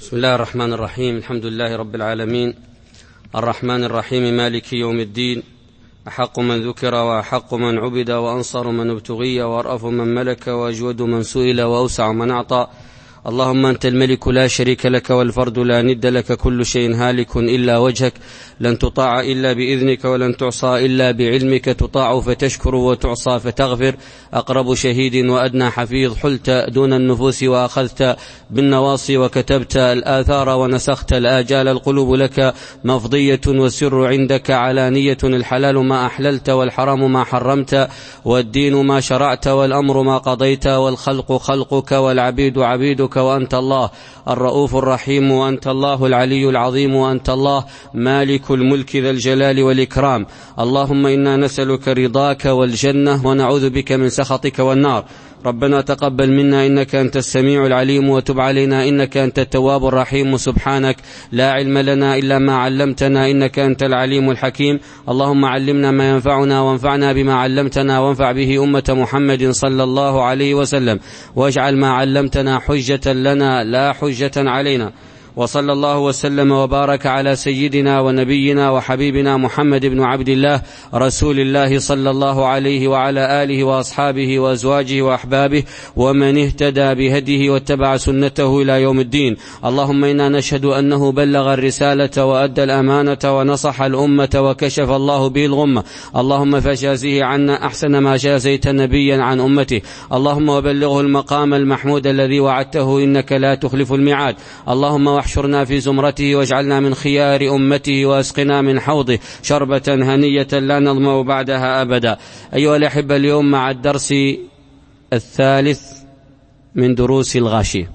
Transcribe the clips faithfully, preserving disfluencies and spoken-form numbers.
بسم الله الرحمن الرحيم. الحمد لله رب العالمين، الرحمن الرحيم، مالك يوم الدين. أحق من ذكر وأحق من عبد وأنصر من ابتغي وأرأف من ملك وأجود من سئل وأوسع من أعطى. اللهم أنت الملك لا شريك لك والفرد لا ند لك، كل شيء هالك إلا وجهك، لن تطاع إلا بإذنك ولن تعصى إلا بعلمك، تطاع فتشكر وتعصى فتغفر. أقرب شهيد وأدنى حفيظ، حلت دون النفوس وأخذت بالنواصي وكتبت الآثار ونسخت الآجال. القلوب لك مفضية والسر عندك علانية، الحلال ما أحللت والحرام ما حرمت، والدين ما شرعت والأمر ما قضيت، والخلق خلقك والعبيد عبيدك، وأنت الله الرؤوف الرحيم، وأنت الله العلي العظيم، وأنت الله مالك الملك ذا الجلال والإكرام. اللهم إنا نسألك رضاك والجنة ونعوذ بك من سخطك والنار. ربنا تقبل منا إنك أنت السميع العليم، وتب علينا إنك أنت التواب الرحيم. سبحانك لا علم لنا إلا ما علمتنا إنك أنت العليم الحكيم. اللهم علمنا ما ينفعنا وانفعنا بما علمتنا، وانفع به أمة محمد صلى الله عليه وسلم، واجعل ما علمتنا حجة لنا لا حجة علينا. وصلى الله وسلم وبارك على سيدنا ونبينا وحبيبنا محمد بن عبد الله رسول الله صلى الله عليه وعلى آله وأصحابه وأزواجه وأحبابه ومن اهتدى بهديه واتبع سنته إلى يوم الدين. اللهم إنا نشهد أنه بلغ الرسالة وأدى الأمانة ونصح الأمة وكشف الله به الغمة. اللهم فجازه عنا أحسن ما جازيت نبيا عن أمته. اللهم وبلغه المقام المحمود الذي وعدته إنك لا تخلف الميعاد. اللهم احشرنا في زمرته واجعلنا من خيار أمته، واسقنا من حوضه شربة هنية لا نظمأ بعدها أبدا. أيها الأحبة، اليوم مع الدرس الثالث من دروس الغاشية،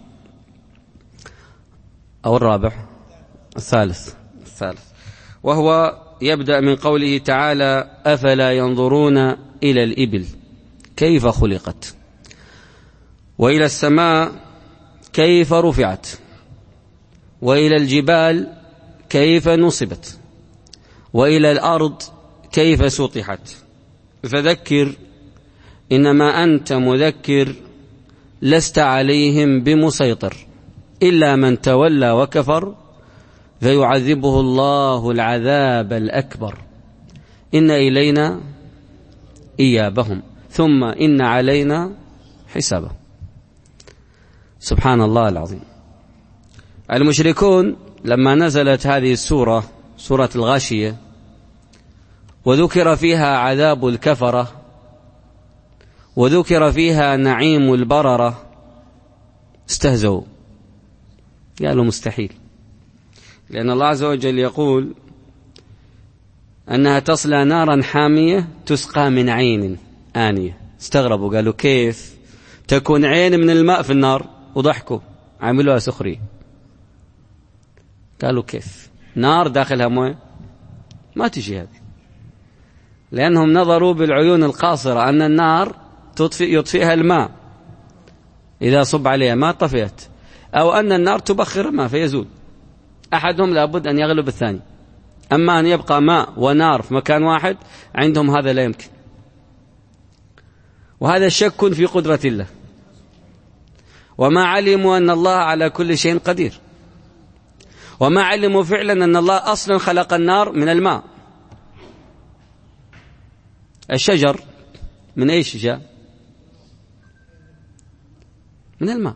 أو الرابع الثالث الثالث وهو يبدأ من قوله تعالى: أفلا ينظرون إلى الإبل كيف خلقت، وإلى السماء كيف رفعت، وإلى الجبال كيف نصبت، وإلى الأرض كيف سطحت. فذكر إنما أنت مذكر، لست عليهم بمسيطر، إلا من تولى وكفر فيعذبه الله العذاب الأكبر. إن إلينا إيابهم ثم إن علينا حسابهم. سبحان الله العظيم. المشركون لما نزلت هذه السورة، سورة الغاشية، وذكر فيها عذاب الكفرة وذكر فيها نعيم البررة، استهزوا، قالوا مستحيل، لأن الله عز وجل يقول أنها تصلى نارا حامية تسقى من عين آنية. استغربوا، قالوا كيف تكون عين من الماء في النار؟ وضحكوا، عملوها سخرية. قالوا كيف نار داخلها مويه؟ ما تجي هذه، لأنهم نظروا بالعيون القاصرة أن النار تطفئ يطفئها الماء إذا صب عليها ما طفئت، أو أن النار تبخر الماء فيزول. أحدهم لابد أن يغلب الثاني، أما أن يبقى ماء ونار في مكان واحد عندهم هذا لا يمكن. وهذا شك في قدرة الله، وما علموا أن الله على كل شيء قدير، وما علموا فعلا أن الله أصلا خلق النار من الماء. الشجر من أي شجر؟ من الماء.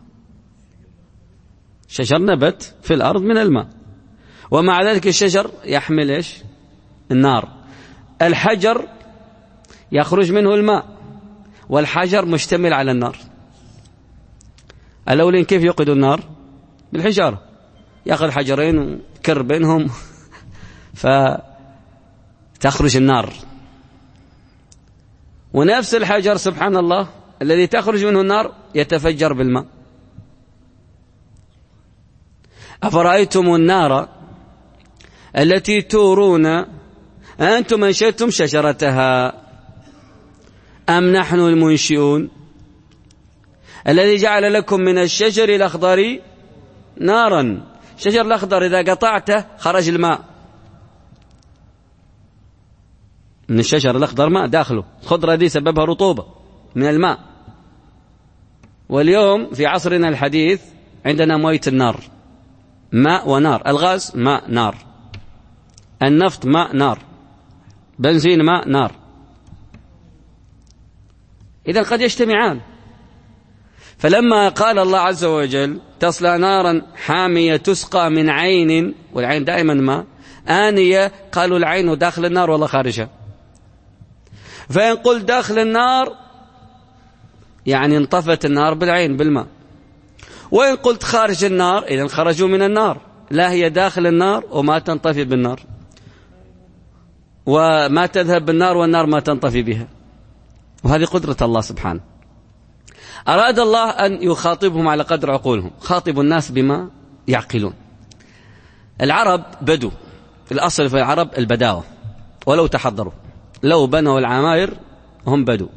شجر نبت في الأرض من الماء، ومع ذلك الشجر يحمل إيش؟ النار. الحجر يخرج منه الماء، والحجر مشتمل على النار. الأولين كيف يوقدوا النار؟ بالحجارة، يأخذ حجرين وكر بينهم فتخرج النار. ونفس الحجر سبحان الله الذي تخرج منه النار يتفجر بالماء. أفرأيتم النار التي تورون أنتم أنشأتم شجرتها أم نحن المنشئون؟ الذي جعل لكم من الشجر الأخضر نارا. الشجر الأخضر إذا قطعته خرج الماء من الشجر الأخضر، ماء داخله، الخضرة دي سببها رطوبة من الماء. واليوم في عصرنا الحديث عندنا موية النار، ماء ونار. الغاز ماء نار، النفط ماء نار، بنزين ماء نار، إذا قد يجتمعان. فلما قال الله عز وجل تصلى نارا حامية تسقى من عين، والعين دائما ماء، آنية، قالوا العين داخل النار ولا خارجها. فإن قلت داخل النار يعني انطفت النار بالعين بالماء، وإن قلت خارج النار إذن خرجوا من النار. لا، هي داخل النار وما تنطفي بالنار، وما تذهب بالنار والنار ما تنطفي بها. وهذه قدرة الله سبحانه. أراد الله أن يخاطبهم على قدر عقولهم. خاطب الناس بما يعقلون. العرب بدو، الأصل في العرب البداوة، ولو تحضروا لو بنوا العماير هم بدو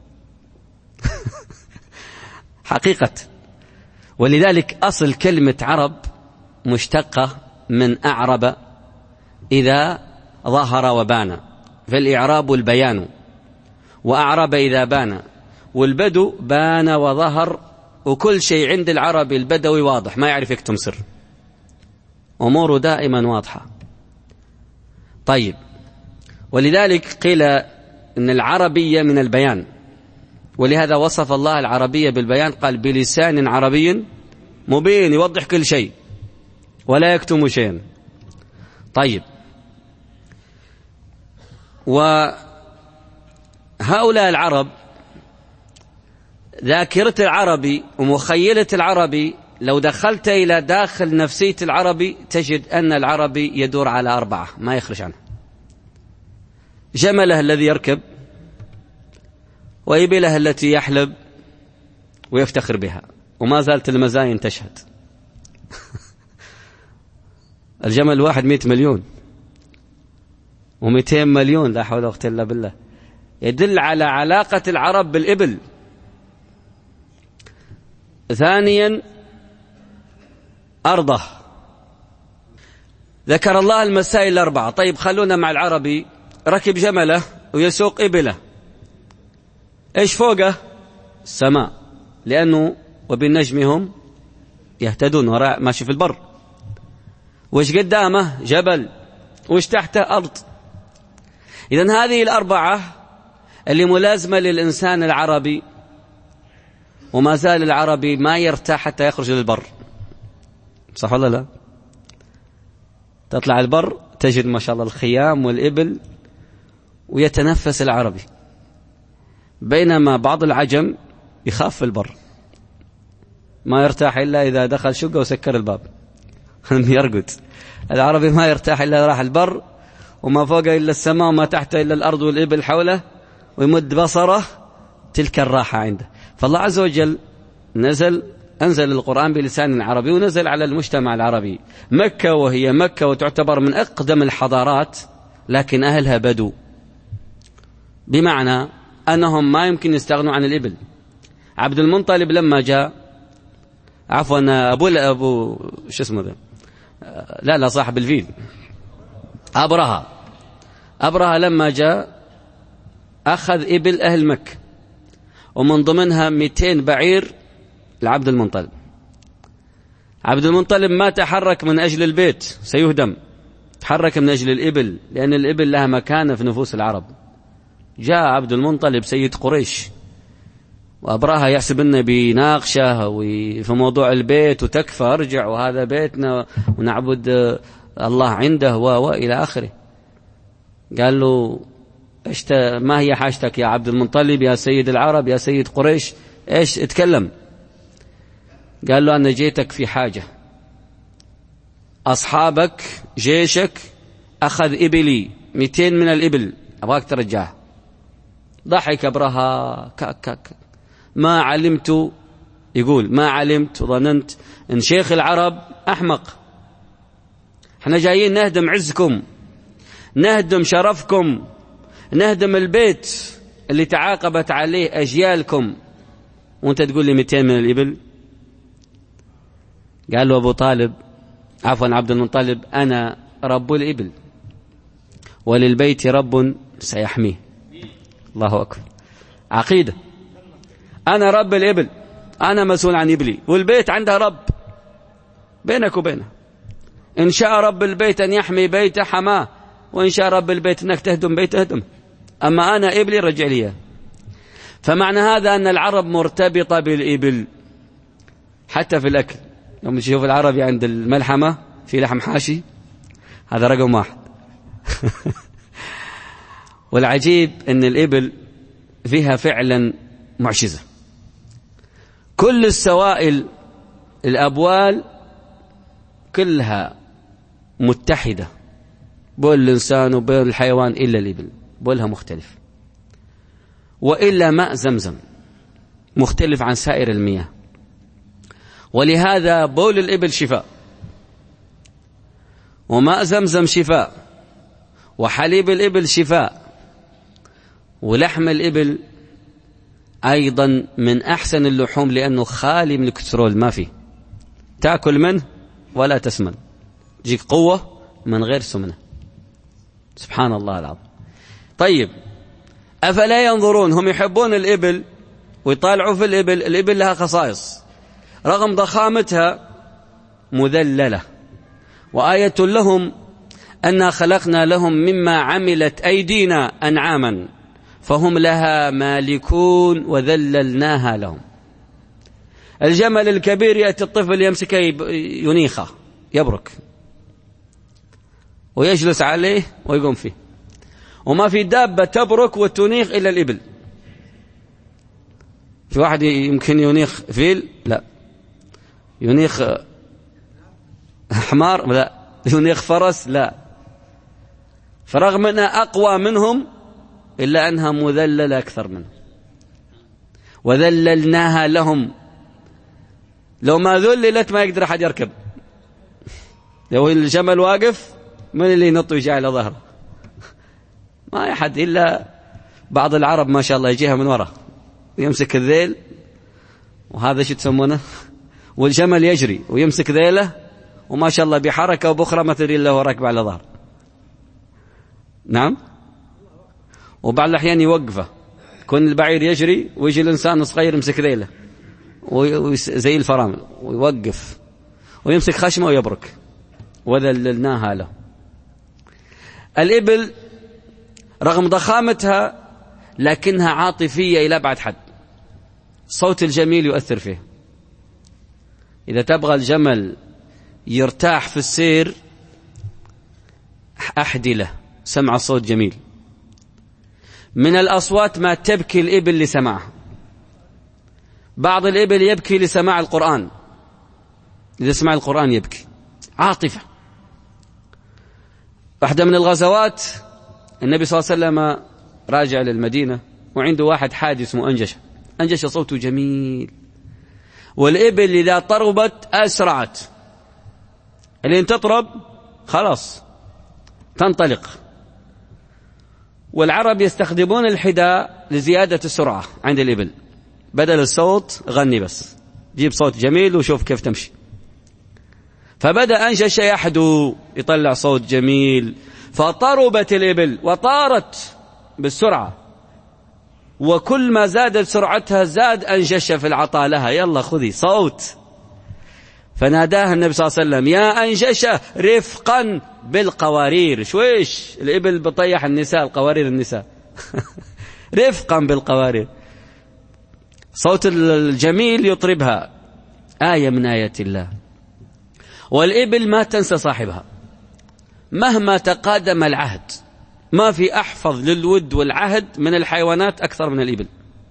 حقيقة. ولذلك أصل كلمة عرب مشتقة من أعرب إذا ظهر وبان، فالإعراب البيان، وأعرب إذا بان، والبدو بان وظهر. وكل شيء عند العرب البدوي واضح، ما يعرف يكتم سر، أموره دائما واضحة. طيب، ولذلك قيل إن العربية من البيان، ولهذا وصف الله العربية بالبيان، قال بلسان عربي مبين، يوضح كل شيء ولا يكتم شيئا. طيب، وهؤلاء العرب ذاكرة العربي ومخيلة العربي، لو دخلت إلى داخل نفسية العربي تجد أن العربي يدور على أربعة ما يخرج عنه: جمله الذي يركب، وإبله التي يحلب ويفتخر بها، وما زالت المزاين تشهد. الجمل واحد مئة مليون ومئتين مليون، لا حول ولا قوة إلا بالله. يدل على علاقة العرب بالإبل. ثانيا أرضه، ذكر الله المسائل الأربعة. طيب، خلونا مع العربي، ركب جمله ويسوق إبله، إيش فوقه؟ السماء، لأنه وبالنجم هم يهتدون، وراء ماشي في البر. وإيش قدامه؟ جبل. وإيش تحته؟ أرض. إذن هذه الأربعة اللي ملازمة للإنسان العربي، وما زال العربي ما يرتاح حتى يخرج للبر. صح ولا لا؟ تطلع البر تجد ما شاء الله الخيام والإبل ويتنفس العربي، بينما بعض العجم يخاف في البر، ما يرتاح إلا إذا دخل شقة وسكر الباب يرقد. العربي ما يرتاح إلا راح البر، وما فوقه إلا السماء، وما تحته إلا الأرض والإبل حوله، ويمد بصره، تلك الراحة عنده. فالله عز وجل نزل أنزل القرآن بلسان عربي، ونزل على المجتمع العربي. مكة وهي مكة وتعتبر من أقدم الحضارات، لكن أهلها بدو، بمعنى أنهم ما يمكن يستغنوا عن الإبل. عبد المنطلب لما جاء، عفوا أبو أبو شو اسمه ذا، لا لا صاحب الفيل، أبرهة أبرهة لما جاء أخذ إبل أهل مكة، ومن ضمنها مئتين بعير لعبد المنطلب. عبد المنطلب ما تحرك من أجل البيت سيهدم، تحرك من أجل الإبل، لأن الإبل لها مكانة في نفوس العرب. جاء عبد المنطلب سيد قريش، وأبرهة يحسب أنه بيناقشه في موضوع البيت، وتكفى ارجع وهذا بيتنا ونعبد الله عنده وإلى آخره. قال له إيش ما هي حاجتك يا عبد المنطلب، يا سيد العرب، يا سيد قريش، إيش اتكلم؟ قال له أنا جيتك في حاجة، أصحابك جيشك أخذ إبلي مئتين من الإبل، أبغاك ترجعها. ضحك أبرهة كاك كاك، ما علمت، يقول ما علمت وظننت إن شيخ العرب أحمق، احنا جايين نهدم عزكم، نهدم شرفكم، نهدم البيت اللي تعاقبت عليه أجيالكم، وانت تقول لي مئتين من الإبل؟ قال له أبو طالب، عفوا عبد المنطلب، أنا رب الإبل وللبيت رب سيحميه. الله أكبر، عقيدة. أنا رب الإبل، أنا مسؤول عن إبلي، والبيت عندها رب بينك وبينه. إن شاء رب البيت أن يحمي بيته حماه، وإن شاء رب البيت أنك تهدم بيته هدم، أما أنا إبلي رجع لي. فمعنى هذا أن العرب مرتبطة بالإبل حتى في الأكل. يوم تشوف العربي عند الملحمة في لحم حاشي، هذا رقم واحد. والعجيب أن الإبل فيها فعلا معجزة. كل السوائل الأبوال كلها متحدة، بول الإنسان وبول الحيوان، إلا الإبل بولها مختلف. وإلا ماء زمزم مختلف عن سائر المياه، ولهذا بول الإبل شفاء، وماء زمزم شفاء، وحليب الإبل شفاء، ولحم الإبل أيضا من أحسن اللحوم لأنه خالي من الكوليسترول، ما فيه، تأكل منه ولا تسمن، تجيك قوة من غير سمنة. سبحان الله العظيم. طيب أفلا ينظرون؟ هم يحبون الإبل ويطالعوا في الإبل. الإبل لها خصائص، رغم ضخامتها مذللة، وآية لهم أنا خلقنا لهم مما عملت أيدينا أنعاما فهم لها مالكون وذللناها لهم. الجمل الكبير يأتي الطفل يمسكه ينيخه يبرك ويجلس عليه ويقوم فيه، وما في دابة تبرك وتنيخ إلا الإبل. في واحد يمكن ينيخ فيل، لا. ينيخ حمار، لا. ينيخ فرس، لا. فرغم أنها أقوى منهم إلا أنها مذللة أكثر منهم، وذللناها لهم. لو ما ذللت ما يقدر أحد يركب. لو الجمل واقف من اللي ينط ويجي على ظهره؟ ما أحد، إلا بعض العرب ما شاء الله يجيها من وراء ويمسك الذيل، وهذا شو تسمونه، والجمل يجري ويمسك ذيله وما شاء الله بحركة وبخرى ما تدري إلا هو راكب على ظهر. نعم. وبعض الأحيان يوقفه، يكون البعير يجري ويجي الإنسان الصغير يمسك ذيله زي الفرامل ويوقف ويمسك خشمه ويبرك. وذللناها له. الإبل رغم ضخامتها لكنها عاطفية إلى أبعد حد، صوت الجميل يؤثر فيه. إذا تبغى الجمل يرتاح في السير أحدي له، سمع الصوت جميل. من الأصوات ما تبكي الإبل لسماعها. بعض الإبل يبكي لسماع القرآن، إذا سمع القرآن يبكي، عاطفة. واحدة من الغزوات النبي صلى الله عليه وسلم راجع للمدينة وعنده واحد حادي اسمه أنجشة. أنجشة صوته جميل، والإبل إذا طربت أسرعت، اللي تطرب خلاص تنطلق. والعرب يستخدمون الحداء لزيادة السرعة عند الإبل، بدل الصوت غني بس، جيب صوت جميل وشوف كيف تمشي. فبدأ أنجشة يحدو يطلع صوت جميل، فطربت الإبل وطارت بالسرعة، وكل ما زادت سرعتها زاد أنجشة في العطاء لها، يلا خذي صوت. فناداها النبي صلى الله عليه وسلم يا أنجشة رفقا بالقوارير. شويش الإبل بطيح النساء، القوارير النساء. رفقا بالقوارير، صوت الجميل يطربها، آية من آيات الله. والإبل ما تنسى صاحبها مهما تقادم العهد، ما في أحفظ للود والعهد من الحيوانات أكثر من الإبل.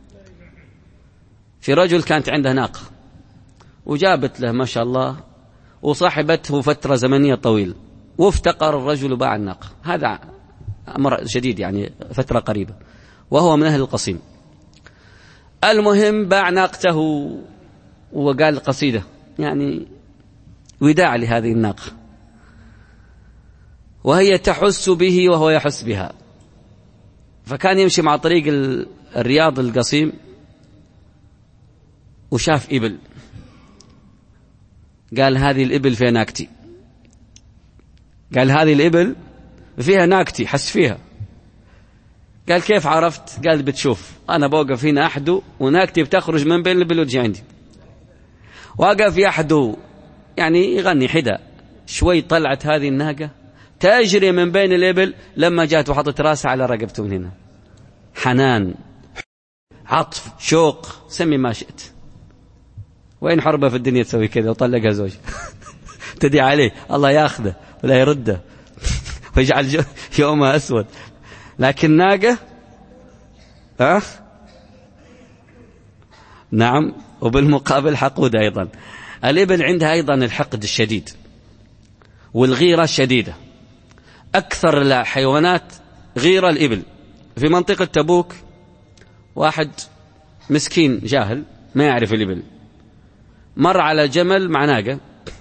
في رجل كانت عنده ناقة وجابت له ما شاء الله وصاحبته فترة زمنية طويلة، وافتقر الرجل وباع الناقة. هذا أمر شديد يعني فترة قريبة، وهو من أهل القصيم. المهم باع ناقته وقال قصيدة يعني وداع لهذه الناقة، وهي تحس به وهو يحس بها. فكان يمشي مع طريق الرياض القصيم وشاف إبل، قال هذه الإبل فيها ناكتي، قال هذه الإبل فيها ناكتي، حس فيها. قال كيف عرفت؟ قال بتشوف، أنا بوقف هنا أحدو وناكتي بتخرج من بين الإبل وتجي عندي. وقف يحدو يعني يغني حدا، شوي طلعت هذه الناقة تجري من بين الإبل، لما جات وحطت راسها على رقبته من هنا. حنان، عطف، شوق، سمي ما شئت. وين حربة في الدنيا تسوي كذا وطلقها زوج تدي عليه الله ياخذه ولا يرده ويجعل يومها أسود. لكن ناقة أه؟ نعم، وبالمقابل حقود أيضا. الإبل عندها أيضا الحقد الشديد والغيرة الشديدة. أكثر الحيوانات غيرة الإبل. في منطقة تبوك واحد مسكين جاهل ما يعرف الإبل، مر على جمل مع ناقة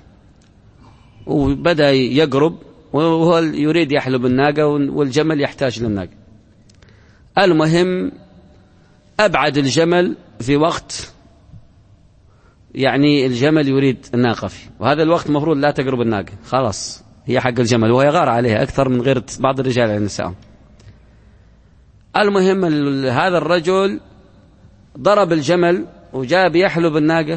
وبدأ يقرب وهو يريد يحلب الناقة والجمل يحتاج للناقة. المهم أبعد الجمل في وقت يعني الجمل يريد الناقة فيه، وهذا الوقت مفروض لا تقرب الناقة، خلاص هي حق الجمل، وهي غار عليها أكثر من غيرة بعض الرجال على النساء. المهم هذا الرجل ضرب الجمل وجاء بيحلب الناقة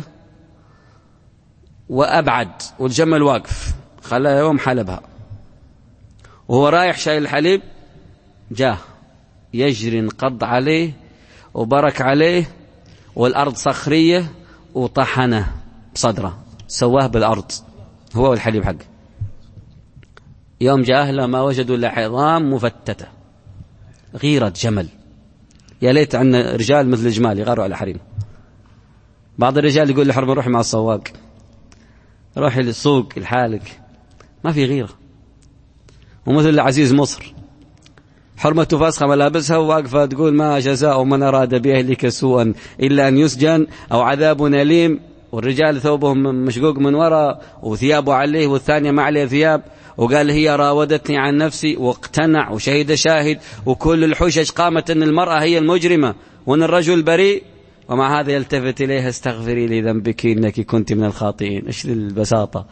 وأبعد والجمل واقف، خلاها يوم حلبها وهو رايح شايل الحليب، جاه يجري انقض عليه وبرك عليه والأرض صخرية وطحنه بصدره، سواه بالأرض هو والحليب حقه. يوم جاء أهله ما وجدوا إلا عظام مفتتة. غيرة جمل. يا ليت عندنا رجال مثل الجمال يغاروا على حريم. بعض الرجال يقول لحرم روحي مع السواق، روحي للسوق الحالك، ما في غيرة. ومثل العزيز مصر حرمته فاسخة ملابسها وواقفة تقول ما جزاء من أراد بأهلك سوءا إلا أن يسجن أو عذاب أليم، والرجال ثوبهم مشقوق من وراء وثيابه عليه والثانية ما عليه ثياب، وقال هي راودتني عن نفسي، واقتنع وشهد شاهد وكل الحجج قامت أن المرأة هي المجرمة وأن الرجل بريء، ومع هذا يلتفت إليها استغفري لي ذنبك إنك كنت من الخاطئين. إيش البساطة؟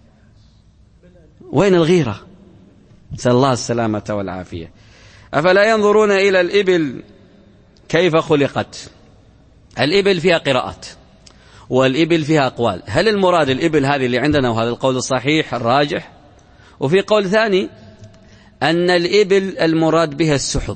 وين الغيرة؟ نسأل الله السلامة والعافية. أفلا ينظرون إلى الإبل كيف خلقت؟ الإبل فيها قراءات والإبل فيها أقوال. هل المراد الإبل هذه اللي عندنا وهذا القول الصحيح الراجح؟ وفي قول ثاني أن الإبل المراد بها السحب،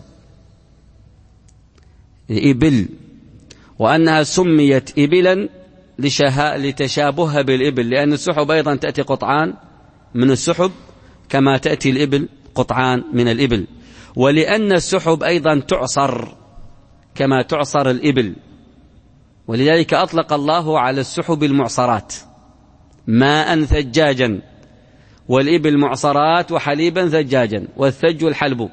الإبل، وأنها سميت إبلا لتشابهها بالإبل، لأن السحب أيضا تأتي قطعان من السحب كما تأتي الإبل قطعان من الإبل، ولأن السحب أيضا تعصر كما تعصر الإبل، ولذلك أطلق الله على السحب المعصرات ماء ثجاجا، والإبل معصرات وحليبا ثجاجا، والثج الحلب،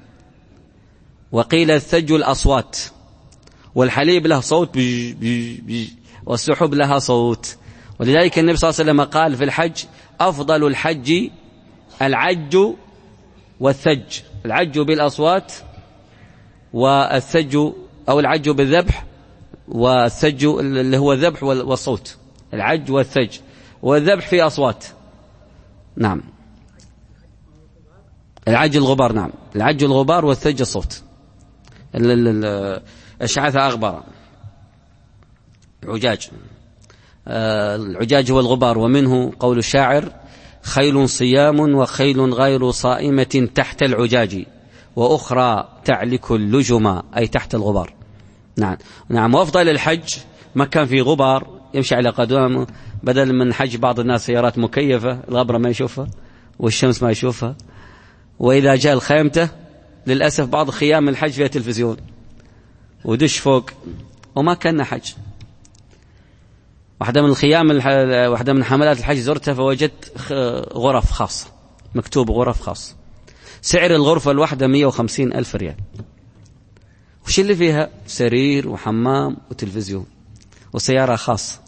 وقيل الثج الأصوات، والحليب له صوت بيج بيج بيج، والسحب لها صوت. ولذلك النبي صلى الله عليه وسلم قال في الحج أفضل الحج العج والثج، العج بالأصوات والثج أو العج بالذبح، والثج اللي هو الذبح والصوت، العج والثج، والذبح في أصوات. نعم، العج الغبار، نعم العج الغبار والثج الصوت. الشعث أغبر عجاج، العجاج هو الغبار. ومنه قول الشاعر خيل صيام وخيل غير صائمة تحت العجاج وأخرى تعلك اللجم، أي تحت الغبار. نعم نعم. وأفضل الحج ما كان في غبار يمشي على قدامه، بدل من حج بعض الناس سيارات مكيفة الغبرة ما يشوفها والشمس ما يشوفها، وإذا جاء الخيمته للأسف بعض خيام الحج فيها تلفزيون ودش فوق وما كان حج. واحدة من الخيام الح... واحدة من حملات الحج زرتها فوجدت غرف خاصة، مكتوب غرف خاص، سعر الغرفة الواحدة مية وخمسين ألف ريال. وش اللي فيها؟ سرير وحمام وتلفزيون وسيارة خاصة.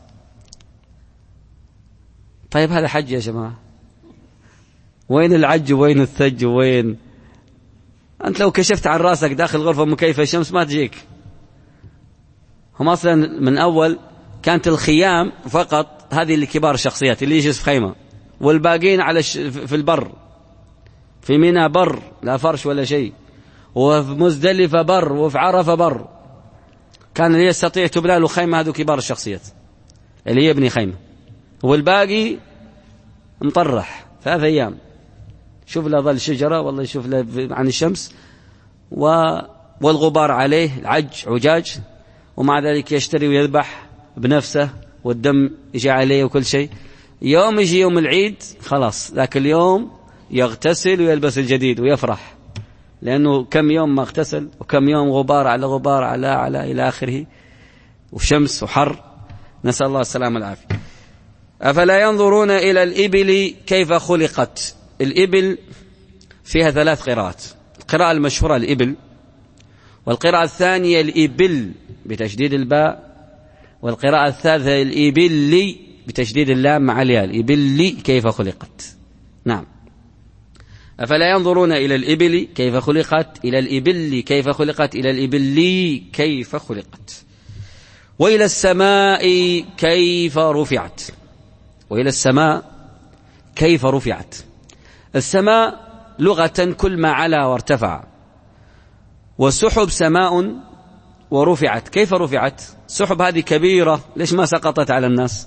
طيب هذا حج يا جماعة؟ وين العج وين الثج وين؟ أنت لو كشفت عن راسك داخل غرفة مكيفة الشمس ما تجيك. هم أصلا من أول كانت الخيام فقط هذه لكبار الشخصيات اللي يجلس في خيمة، والباقين على ش... في البر، في منى بر لا فرش ولا شيء، وفي مزدلفة بر، وفي عرفة بر. كان اللي يستطيع تبنى له خيمة هذو كبار الشخصيات اللي يبني خيمة، والباقي مطرح ثلاث أيام، شوف له ظل شجرة والله يشوف له عن الشمس و... والغبار عليه، العج عجاج، ومع ذلك يشتري ويذبح بنفسه والدم يجي عليه وكل شيء. يوم يجي يوم العيد خلاص ذاك اليوم يغتسل ويلبس الجديد ويفرح، لأنه كم يوم ما اغتسل وكم يوم غبار على غبار على على إلى آخره، وشمس وحر، نسأل الله السلامة والعافية. أفلا ينظرون إلى الإبل كيف خلقت. الإبل فيها ثلاث قراءات، القراءة المشهورة الإبل، والقراءة الثانية الإبل بتشديد الباء، والقراءة الثالثة الإبل بتشديد اللام مع الياء، الإبل كيف خلقت. نعم. أفلا ينظرون إلى الإبل كيف خلقت، إلى الإبل كيف خلقت، إلى الإبل كيف خلقت. وإلى السماء كيف رفعت، وإلى السماء كيف رفعت. السماء لغة كل ما علا وارتفع، والسحب سماء ورفعت. كيف رفعت؟ السحب هذه كبيرة، ليش ما سقطت على الناس؟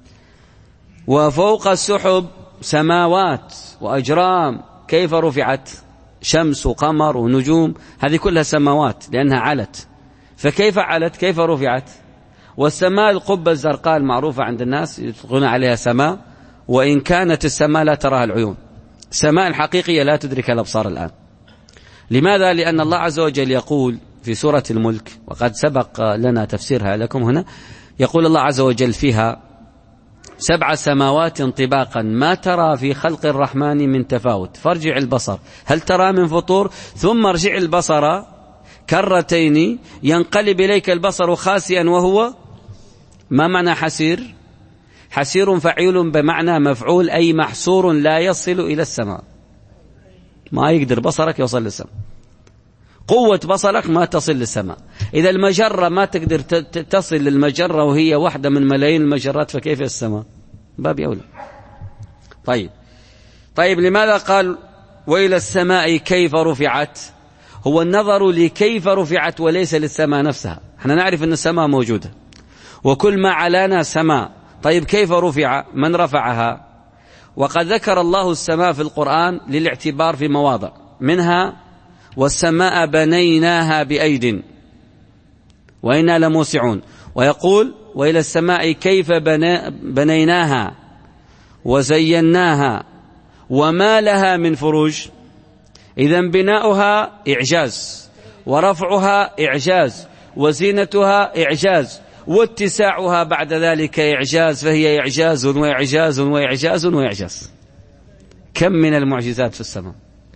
وفوق السحب سماوات وأجرام، كيف رفعت؟ شمس وقمر ونجوم، هذه كلها سماوات لأنها علت. فكيف علت؟ كيف رفعت؟ والسماء القبة الزرقاء المعروفة عند الناس يطلقون عليها سماء، وإن كانت السماء لا تراها العيون، السماء الحقيقية لا تدرك الأبصار الآن. لماذا؟ لأن الله عز وجل يقول في سورة الملك، وقد سبق لنا تفسيرها لكم هنا، يقول الله عز وجل فيها: سبع سماوات طباقا ما ترى في خلق الرحمن من تفاوت فارجع البصر هل ترى من فطور ثم ارجع البصر كرتين ينقلب إليك البصر خاسئا وهو. ما معنى حسير؟ حسير فعيل بمعنى مفعول، أي محصور لا يصل إلى السماء، ما يقدر بصرك يوصل للسماء، قوة بصرك ما تصل للسماء. إذا المجرة ما تقدر تصل للمجرة وهي واحدة من ملايين المجرات، فكيف السماء؟ باب أولى. طيب طيب لماذا قال وإلى السماء كيف رفعت؟ هو النظر لكيف رفعت وليس للسماء نفسها. احنا نعرف أن السماء موجودة وكل ما علانا سماء. طيب كيف رفع؟ من رفعها؟ وقد ذكر الله السماء في القرآن للاعتبار في مواضع، منها: والسماء بنيناها بأيد وإنا لموسعون. ويقول: وإلى السماء كيف بنيناها وزيناها وما لها من فروج. إذن بناؤها إعجاز، ورفعها إعجاز، وزينتها إعجاز، واتساعها بعد ذلك إعجاز، فهي إعجاز وإعجاز وإعجاز وإعجاز. كم من المعجزات في السماء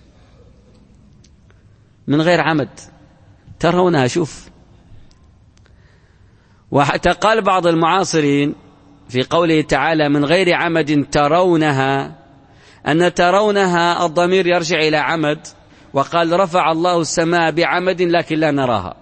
من غير عمد ترونها. شوف، وحتى قال بعض المعاصرين في قوله تعالى: من غير عمد ترونها، أن ترونها الضمير يرجع إلى عمد، وقال: رفع الله السماء بعمد لكن لا نراها.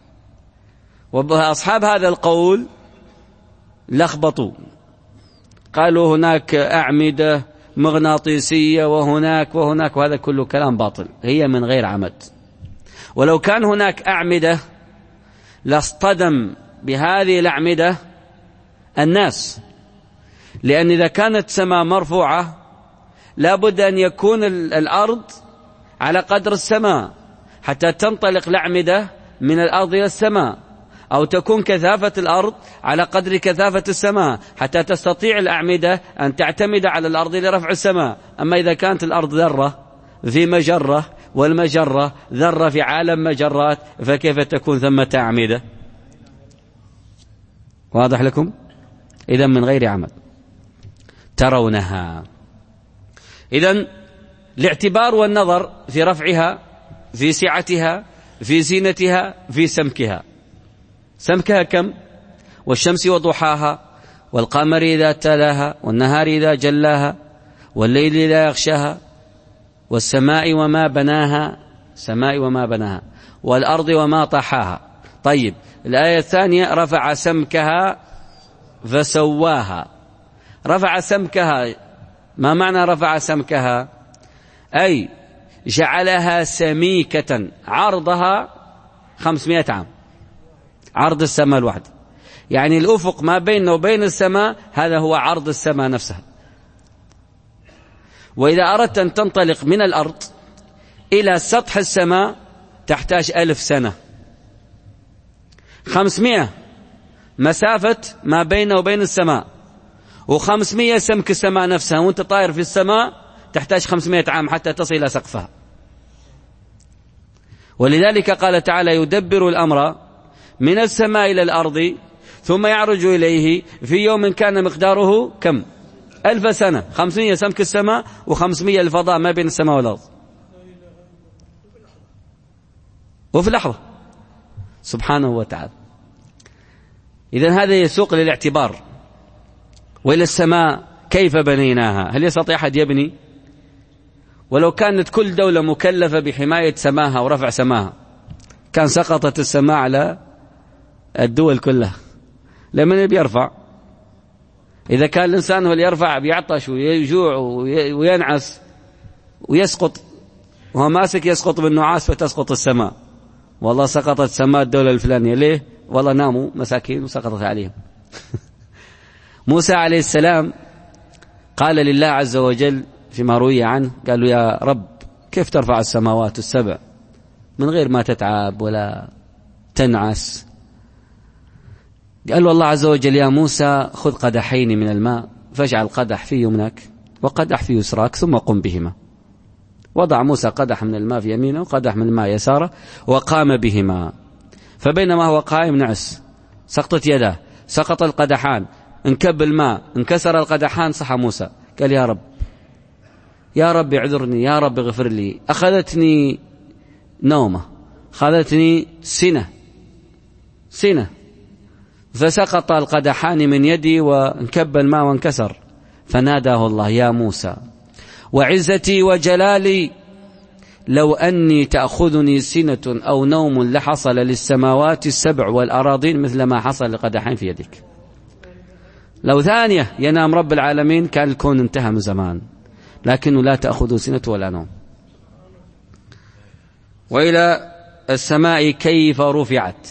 وأصحاب هذا القول لخبطوا، قالوا هناك أعمدة مغناطيسية وهناك وهناك، وهذا كله كلام باطل، هي من غير عمد. ولو كان هناك أعمدة لاصطدم بهذه الأعمدة الناس، لأن إذا كانت السماء مرفوعة لابد أن يكون الأرض على قدر السماء حتى تنطلق الأعمدة من الأرض إلى السماء، أو تكون كثافة الأرض على قدر كثافة السماء حتى تستطيع الأعمدة أن تعتمد على الأرض لرفع السماء. أما إذا كانت الأرض ذرة في مجرة والمجرة ذرة في عالم مجرات، فكيف تكون ثمة أعمدة؟ واضح لكم؟ إذن من غير عمد ترونها. إذن الاعتبار والنظر في رفعها، في سعتها، في زينتها، في سمكها. سمكها كم؟ والشمس وضحاها، والقمر إذا تلاها، والنهار إذا جلاها، والليل إذا يغشاها، والسماء وما بناها، السماء وما بناها، والأرض وما طحاها. طيب الآية الثانية: رفع سمكها فسواها. رفع سمكها، ما معنى رفع سمكها؟ أي جعلها سميكة، عرضها خمسمائة عام، عرض السماء الواحد، يعني الأفق ما بيننا وبين السماء هذا هو عرض السماء نفسها. وإذا أردت أن تنطلق من الأرض إلى سطح السماء تحتاج ألف سنة. خمسمائة مسافة ما بينه وبين السماء، وخمسمائة سمك السماء نفسها، وانت طائر في السماء تحتاج خمسمائة عام حتى تصل إلى سقفها. ولذلك قال تعالى: يدبر الأمر من السماء إلى الأرض ثم يعرج إليه في يوم كان مقداره كم؟ ألف سنة. خمسمائة سمك السماء وخمسمائة الفضاء ما بين السماء والأرض، وفي لحظة سبحانه وتعالى. إذن هذا يسوق للاعتبار. وإلى السماء كيف بنيناها؟ هل يستطيع أحد يبني؟ ولو كانت كل دولة مكلفة بحماية سماها ورفع سماها كان سقطت السماء على الدول كلها. لمن بيرفع؟ إذا كان الإنسان هو اللي يرفع بيعطش ويجوع وينعس ويسقط، وهو ماسك يسقط بالنعاس فتسقط السماء. والله سقطت سماء الدولة الفلانية. ليه؟ والله ناموا مساكين وسقطت عليهم. موسى عليه السلام قال لله عز وجل فيما روي عنه، قال له: يا رب كيف ترفع السماوات السبع من غير ما تتعب ولا تنعس؟ قال له الله عز وجل: يا موسى خذ قدحين من الماء فاجعل قدح في يمنك وقدح في يسراك ثم قم بهما. وضع موسى قدح من الماء في يمينه وقدح من الماء يساره وقام بهما. فبينما هو قائم نعس، سقطت يده، سقط القدحان، انكب الماء، انكسر القدحان، صحى موسى قال: يا رب يا رب اعذرني، يا رب اغفر لي، أخذتني نومة، أخذتني سنة سنة فسقط القدحان من يدي وانكب الماء وانكسر. فناداه الله: يا موسى وعزتي وجلالي لو أني تأخذني سنة أو نوم لحصل للسماوات السبع والأراضين مثل ما حصل لقدحين في يدك. لو ثانية ينام رب العالمين كان الكون انتهى من زمان، لكنه لا تأخذه سنة ولا نوم. وإلى السماء كيف رفعت.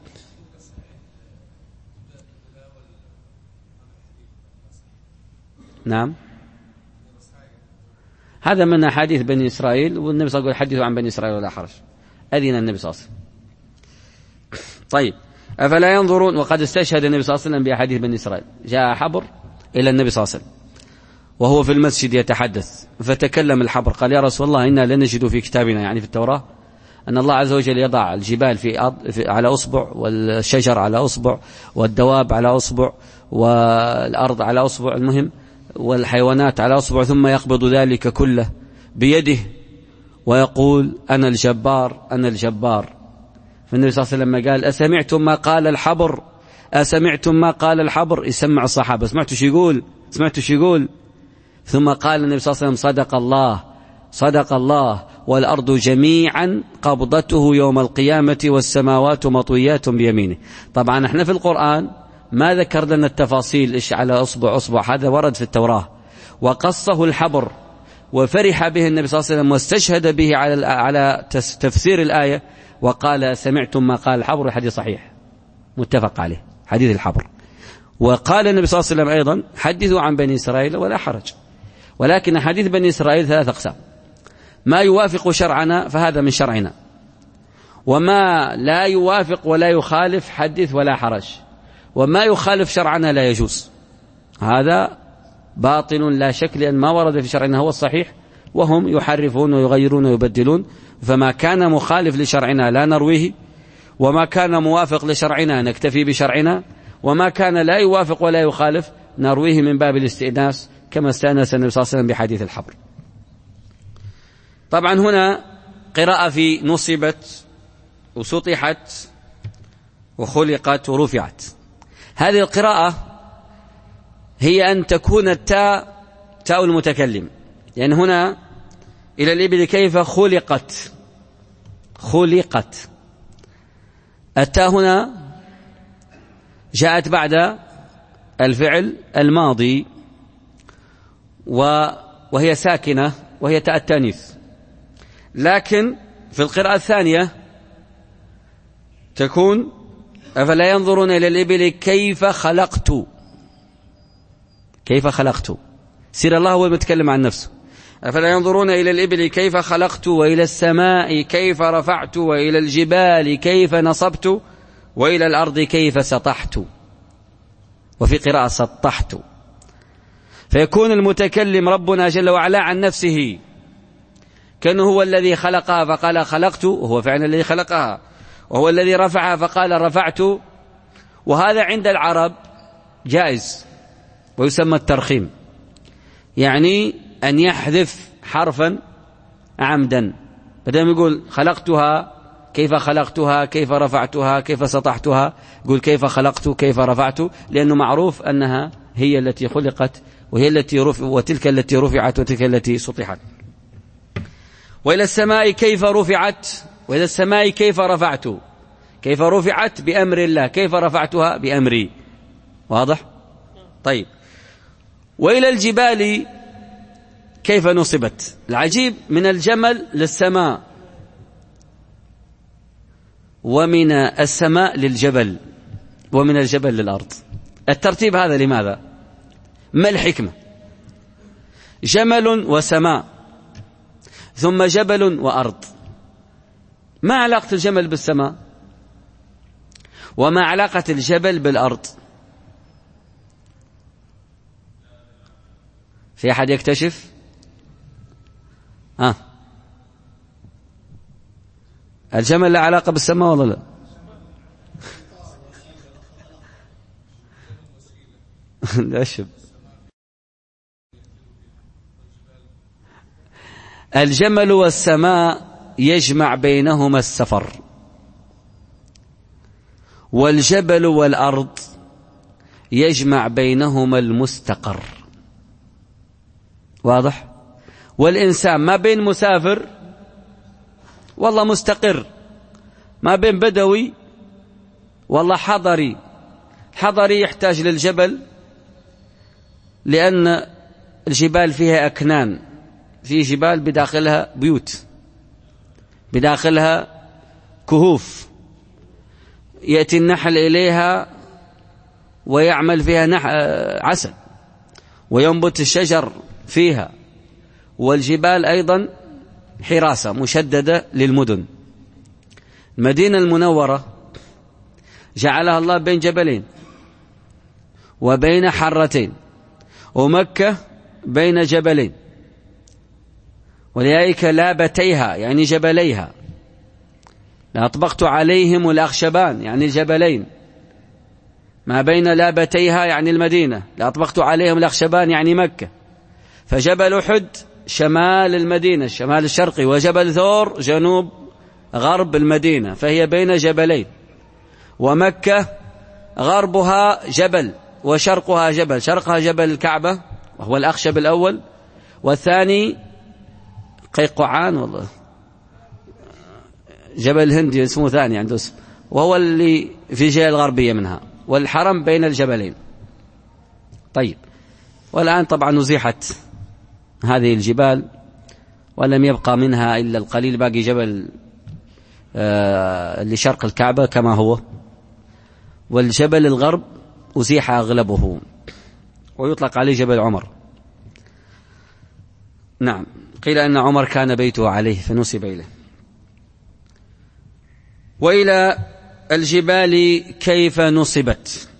نعم، هذا من أحاديث بني إسرائيل، والنبي صلى الله عليه وسلم يقول: حدثوا عن بني إسرائيل ولا حرج. أذن النبي صلى الله عليه وسلم. طيب، أفلا ينظرون؟ وقد استشهد النبي صلى الله عليه وسلم بأحاديث بني إسرائيل. جاء حبر إلى النبي صلى الله عليه وسلم وهو في المسجد يتحدث، فتكلم الحبر قال: يا رسول الله إنا لنجد في كتابنا، يعني في التوراة، أن الله عز وجل يضع الجبال في على أصبع، والشجر على أصبع، والدواب على أصبع، والأرض على أصبع، المهم والحيوانات على أصبع، ثم يقبض ذلك كله بيده ويقول: أنا الجبار أنا الجبار. فالنبي صلى الله عليه وسلم قال: أسمعتم ما قال الحبر؟ أسمعتم ما قال الحبر؟ يسمع الصحابة: سمعتوا شو يقول؟ سمعتوا شو يقول؟ ثم قال النبي صلى الله عليه وسلم: صدق الله صدق الله والأرض جميعا قبضته يوم القيامة والسماوات مطويات بيمينه. طبعا احنا في القرآن ما ذكر لنا التفاصيل إيش على أصبع أصبع، هذا ورد في التوراة، وقصه الحبر وفرح به النبي صلى الله عليه وسلم واستشهد به على على تفسير الآية، وقال: سمعتم ما قال الحبر. الحديث صحيح متفق عليه، حديث الحبر. وقال النبي صلى الله عليه وسلم أيضا: حدثوا عن بني إسرائيل ولا حرج. ولكن حديث بني إسرائيل ثلاث أقسام: ما يوافق شرعنا فهذا من شرعنا، وما لا يوافق ولا يخالف حدث ولا حرج، وما يخالف شرعنا لا يجوز. هذا باطل لا شك، لأن ما ورد في شرعنا هو الصحيح، وهم يحرفون ويغيرون ويبدلون. فما كان مخالف لشرعنا لا نرويه، وما كان موافق لشرعنا نكتفي بشرعنا، وما كان لا يوافق ولا يخالف نرويه من باب الاستئناس، كما استأنس النبي صلى الله عليه وسلم بحديث الحبر. طبعا هنا قراءة في نصبت وسطحت وخلقت ورفعت. هذه القراءة هي أن تكون التاء تاء المتكلم، لأن يعني هنا إلى الإبل كيف خلقت خلقت التاء هنا جاءت بعد الفعل الماضي، وهي ساكنة وهي تاء التانيث. لكن في القراءة الثانية تكون: أفلا ينظرون إلى الإبل كيف خلقت كيف خلقت. سير الله هو المتكلم عن نفسه. أفلا ينظرون إلى الإبل كيف خلقت وإلى السماء كيف رفعت وإلى الجبال كيف نصبت وإلى الأرض كيف سطحت، وفي قراءة سطحت. فيكون المتكلم ربنا جل وعلا عن نفسه كأنه هو الذي خلقها فقال خلقت، وهو فعلا الذي خلقها، وهو الذي رفعها فقال رفعت. وهذا عند العرب جائز ويسمى الترخيم، يعني أن يحذف حرفا عمدا، بدل ما يقول خلقتها كيف خلقتها كيف رفعتها كيف سطحتها، يقول كيف خلقت كيف رفعت، لأنه معروف أنها هي التي خلقت وهي التي رفع وتلك التي رفعت وتلك التي سطحت. وإلى السماء كيف رفعت وإلى السماء كيف رفعت، كيف رفعت بأمر الله، كيف رفعتها بأمري. واضح؟ طيب. وإلى الجبال كيف نصبت. العجيب من الجمل للسماء ومن السماء للجبل ومن الجبل للأرض. الترتيب هذا لماذا؟ ما الحكمة؟ جمل وسماء ثم جبل وأرض. ما علاقة الجمل بالسماء وما علاقة الجبل بالأرض؟ في أحد يكتشف؟ ها، الجمل له علاقة بالسماء ولا لا؟ لا شب. الجمل والسماء يجمع بينهما السفر، والجبل والأرض يجمع بينهما المستقر. واضح؟ والإنسان ما بين مسافر والله مستقر، ما بين بدوي والله حضري. حضري يحتاج للجبل لأن الجبال فيها أكنان، في جبال بداخلها بيوت، بداخلها كهوف، يأتي النحل إليها ويعمل فيها نح... عسل، وينبت الشجر فيها. والجبال أيضا حراسة مشددة للمدن. المدينة المنورة جعلها الله بين جبلين وبين حرتين، ومكة بين جبلين، ولذلك لابتيها يعني جبليها. لأطبقت عليهم الأخشبان يعني الجبلين، ما بين لابتيها يعني المدينة، لأطبقت عليهم الأخشبان يعني مكة. فجبل أحد شمال المدينة الشمال الشرقي، وجبل ثور جنوب غرب المدينة، فهي بين جبلين. ومكة غربها جبل وشرقها جبل، شرقها جبل الكعبة وهو الأخشب الأول، والثاني قيقعان والله جبل الهند اسمه ثاني عنده اسم، وهو اللي في الجهة الغربية منها، والحرم بين الجبلين. طيب، والآن طبعا نزيحت هذه الجبال ولم يبقى منها إلا القليل، باقي جبل آه اللي شرق الكعبة كما هو، والجبل الغرب أزيح أغلبه ويطلق عليه جبل عمر. نعم، قيل أن عمر كان بيته عليه فنسب إليه. وإلى الجبال كيف نصبت.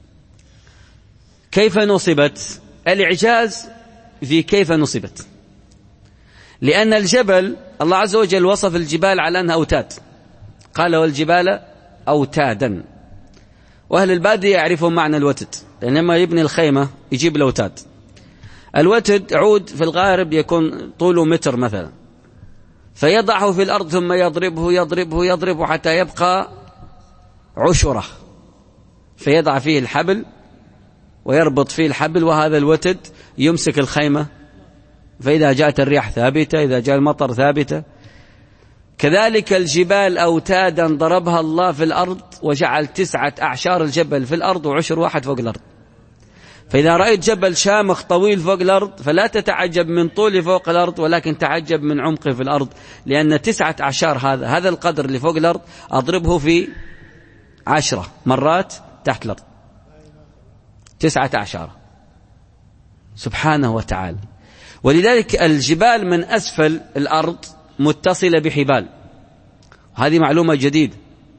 كيف نصبت؟ الإعجاز في كيف نصبت، لأن الجبل الله عز وجل وصف الجبال على أنها أوتاد، قال والجبال أوتادا. وأهل البادية يعرفون معنى الوتد، لأن لما يبني الخيمة يجيب الأوتاد. الوتد عود في الغارب يكون طوله متر مثلا، فيضعه في الأرض ثم يضربه يضربه يضربه حتى يبقى عشرة، فيضع فيه الحبل ويربط فيه الحبل، وهذا الوتد يمسك الخيمة، فإذا جاءت الرياح ثابتة، إذا جاء المطر ثابتة. كذلك الجبال أوتادا ضربها الله في الأرض، وجعل تسعة أعشار الجبل في الأرض وعشر واحد فوق الأرض. فإذا رأيت جبل شامخ طويل فوق الأرض فلا تتعجب من طوله فوق الأرض، ولكن تعجب من عمقه في الأرض، لأن تسعة أعشار هذا هذا القدر اللي فوق الأرض أضربه في عشرة مرات تحت الأرض، تسعة أعشار، سبحانه وتعالى. ولذلك الجبال من أسفل الأرض متصلة بحبال، هذه معلومة جديدة.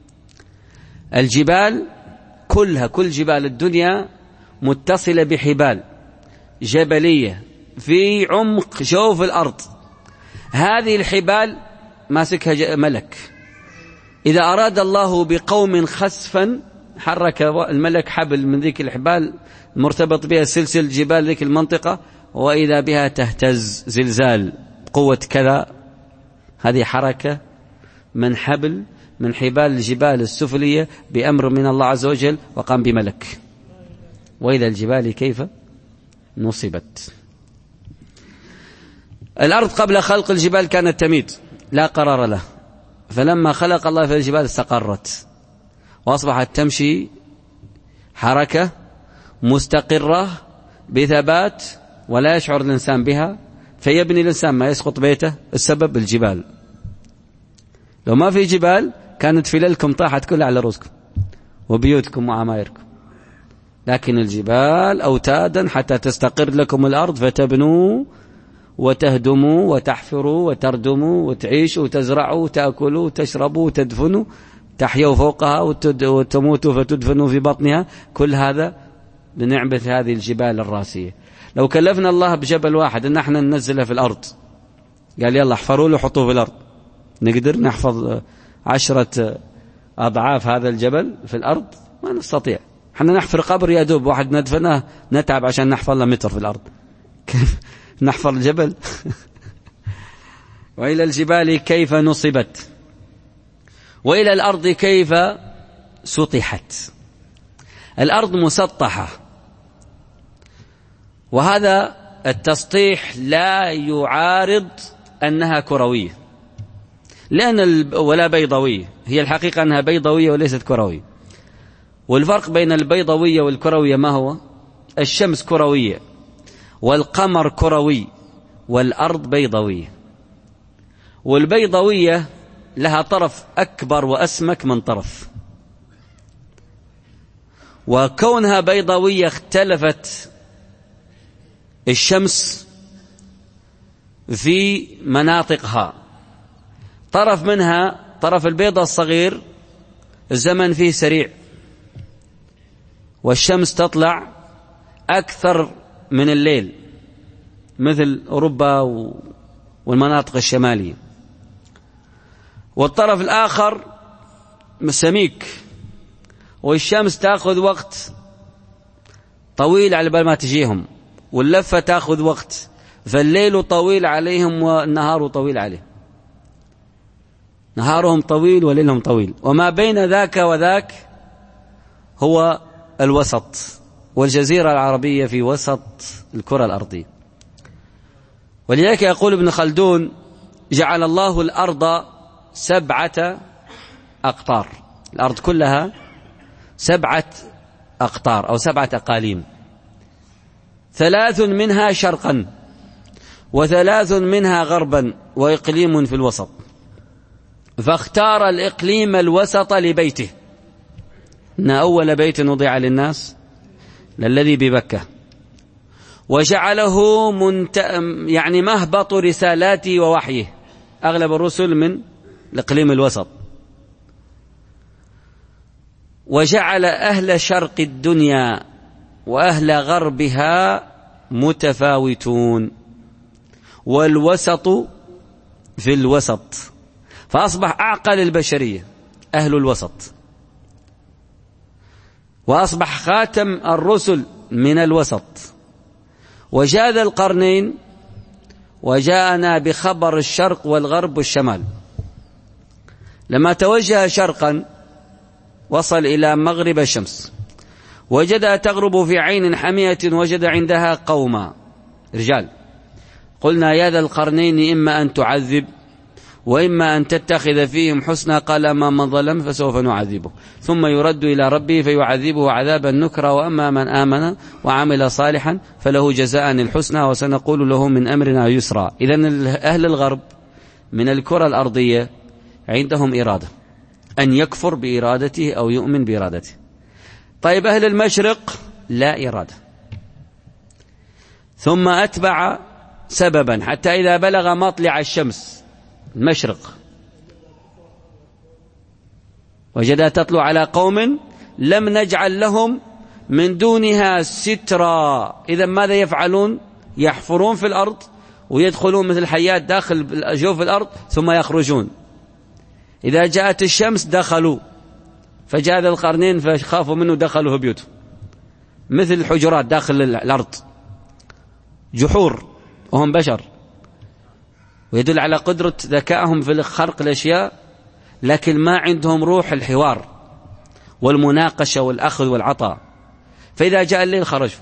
الجبال كلها، كل جبال الدنيا متصلة بحبال جبلية في عمق جوف الأرض. هذه الحبال ماسكها ملك، إذا أراد الله بقوم خسفا حرك الملك حبل من ذيك الحبال مرتبط بها سلسل جبال ذيك المنطقة، وإذا بها تهتز زلزال قوة كذا. هذه حركة من حبل من حبال الجبال السفلية بأمر من الله عز وجل، وقام بملك. وإذا الجبال كيف نصبت. الأرض قبل خلق الجبال كانت تميد لا قرار له، فلما خلق الله في الجبال استقرت وأصبحت تمشي حركة مستقرة بثبات ولا يشعر الإنسان بها، فيبني الإنسان ما يسقط بيته. السبب الجبال. لو ما في جبال كانت فللكم طاحت كلها على رؤوسكم وبيوتكم وعمايركم، لكن الجبال أوتادا حتى تستقر لكم الأرض، فتبنوا وتهدموا وتحفروا وتردموا وتعيشوا وتزرعوا وتأكلوا وتشربوا وتدفنوا، تحيوا فوقها وتموتوا فتدفنوا في بطنها. كل هذا بنعمة هذه الجبال الراسية. لو كلفنا الله بجبل واحد ان احنا ننزله في الأرض، قال يلا احفروا له وحطوه في الأرض، نقدر نحفظ عشرة أضعاف هذا الجبل في الأرض؟ ما نستطيع. احنا نحفر قبر يا دوب واحد ندفنه نتعب عشان نحفر له متر في الأرض، كيف نحفر الجبل؟ وإلى الجبال كيف نصبت، وإلى الأرض كيف سطحت. الأرض مسطحة، وهذا التسطيح لا يعارض أنها كروية، لأن ولا بيضاوية، هي الحقيقة أنها بيضاوية وليست كروية. والفرق بين البيضاوية والكروية ما هو؟ الشمس كروية والقمر كروي والأرض بيضاوية، والبيضاوية لها طرف أكبر وأسمك من طرف، وكونها بيضاوية اختلفت الشمس في مناطقها. طرف منها طرف البيضة الصغير الزمن فيه سريع، والشمس تطلع أكثر من الليل مثل أوروبا والمناطق الشمالية. والطرف الآخر سميك، والشمس تأخذ وقت طويل على بال ما تجيهم، واللفة تأخذ وقت، فالليل طويل عليهم والنهار طويل عليهم، نهارهم طويل وليلهم طويل، وما بين ذاك وذاك هو الوسط. والجزيرة العربية في وسط الكرة الأرضية. ولذلك يقول ابن خلدون: جعل الله الأرض سبعة أقطار، الأرض كلها سبعة أقطار أو سبعة أقاليم، ثلاث منها شرقا وثلاث منها غربا وإقليم في الوسط، فاختار الإقليم الوسط لبيته، إن أول بيت وضع للناس للذي ببكة، وجعله منت... يعني مهبط رسالاته ووحيه، أغلب الرسل من الإقليم الوسط، وجعل أهل شرق الدنيا وأهل غربها متفاوتون، والوسط في الوسط، فأصبح أعقل البشرية أهل الوسط، وأصبح خاتم الرسل من الوسط. وجاء ذا القرنين وجاءنا بخبر الشرق والغرب والشمال. لما توجه شرقا وصل إلى مغرب الشمس، وجدها تغرب في عين حمية، وجد عندها قوما رجال. قلنا يا ذا القرنين إما أن تعذب وإما أن تتخذ فيهم حسنا، قال أما من ظلم فسوف نعذبه ثم يرد إلى ربه فيعذبه عذابا نكرا، وأما من آمن وعمل صالحا فله جزاء الحسنى وسنقول له من أمرنا يسرا. إذن أهل الغرب من الكرة الأرضية عندهم إرادة أن يكفر بإرادته أو يؤمن بإرادته. طيب أهل المشرق لا إرادة. ثم أتبع سببا حتى إذا بلغ مطلع الشمس المشرق وجدها تطلع على قوم لم نجعل لهم من دونها سترا. إذا ماذا يفعلون؟ يحفرون في الأرض ويدخلون مثل الحيات داخل جوف الأرض ثم يخرجون. إذا جاءت الشمس دخلوا، فجاء ذا القرنين فخافوا منه دخلوا بيوتهم مثل الحجرات داخل الأرض، جحور وهم بشر، ويدل على قدرة ذكائهم في خلق الأشياء، لكن ما عندهم روح الحوار والمناقشة والأخذ والعطاء. فإذا جاء الليل خرجوا،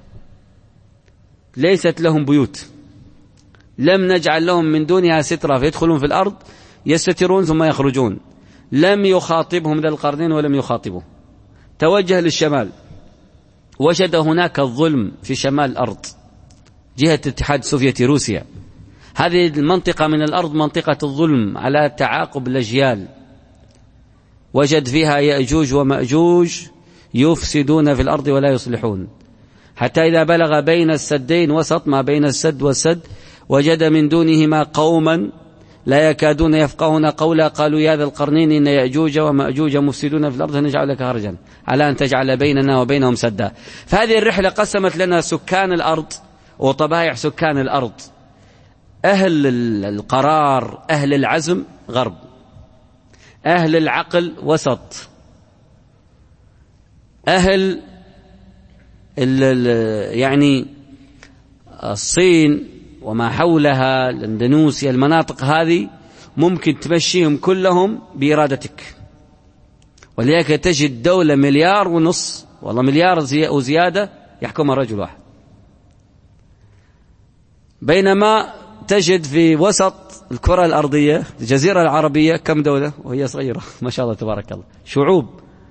ليست لهم بيوت، لم نجعل لهم من دونها سترة، فيدخلون في الأرض يستترون ثم يخرجون. لم يخاطبهم ذا القرنين ولم يخاطبه، توجه للشمال، وجد هناك الظلم في شمال الأرض جهة الاتحاد السوفيتي روسيا. هذه المنطقة من الأرض منطقة الظلم على تعاقب الأجيال، وجد فيها يأجوج ومأجوج يفسدون في الأرض ولا يصلحون، حتى إذا بلغ بين السدين وسط ما بين السد والسد وجد من دونهما قوما لا يكادون يفقهون قولا قالوا يا ذا القرنين إن يأجوج ومأجوج مفسدون في الأرض نجعل لك خرجا على أن تجعل بيننا وبينهم سدا. فهذه الرحلة قسمت لنا سكان الأرض وطبائع سكان الأرض. أهل القرار أهل العزم غرب، أهل العقل وسط، أهل يعني الصين وما حولها الاندونيسيا، المناطق هذه ممكن تمشيهم كلهم بإرادتك، ولذلك تجد دولة مليار ونص والله مليار وزيادة يحكمها رجل واحد، بينما تجد في وسط الكرة الأرضية الجزيرة العربية كم دولة وهي صغيرة ما شاء الله تبارك الله، شعوب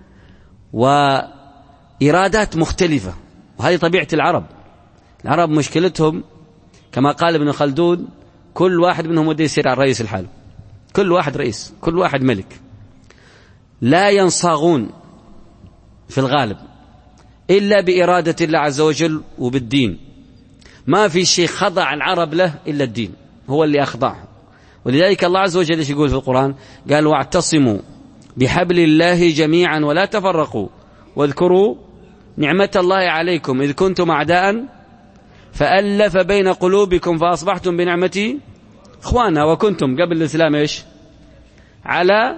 وإرادات مختلفة. وهذه طبيعة العرب. العرب مشكلتهم كما قال ابن خلدون كل واحد منهم وده يصير على الرئيس الحال، كل واحد رئيس، كل واحد ملك، لا ينصاغون في الغالب إلا بإرادة الله عز وجل وبالدين. ما في شيء خضع العرب له إلا الدين، هو اللي أخضعه. ولذلك الله عز وجل يقول في القرآن قال واعتصموا بحبل الله جميعا ولا تفرقوا واذكروا نعمة الله عليكم إذ كنتم أعداء فألف بين قلوبكم فأصبحتم بنعمتي إخوانا وكنتم قبل الإسلام إيش على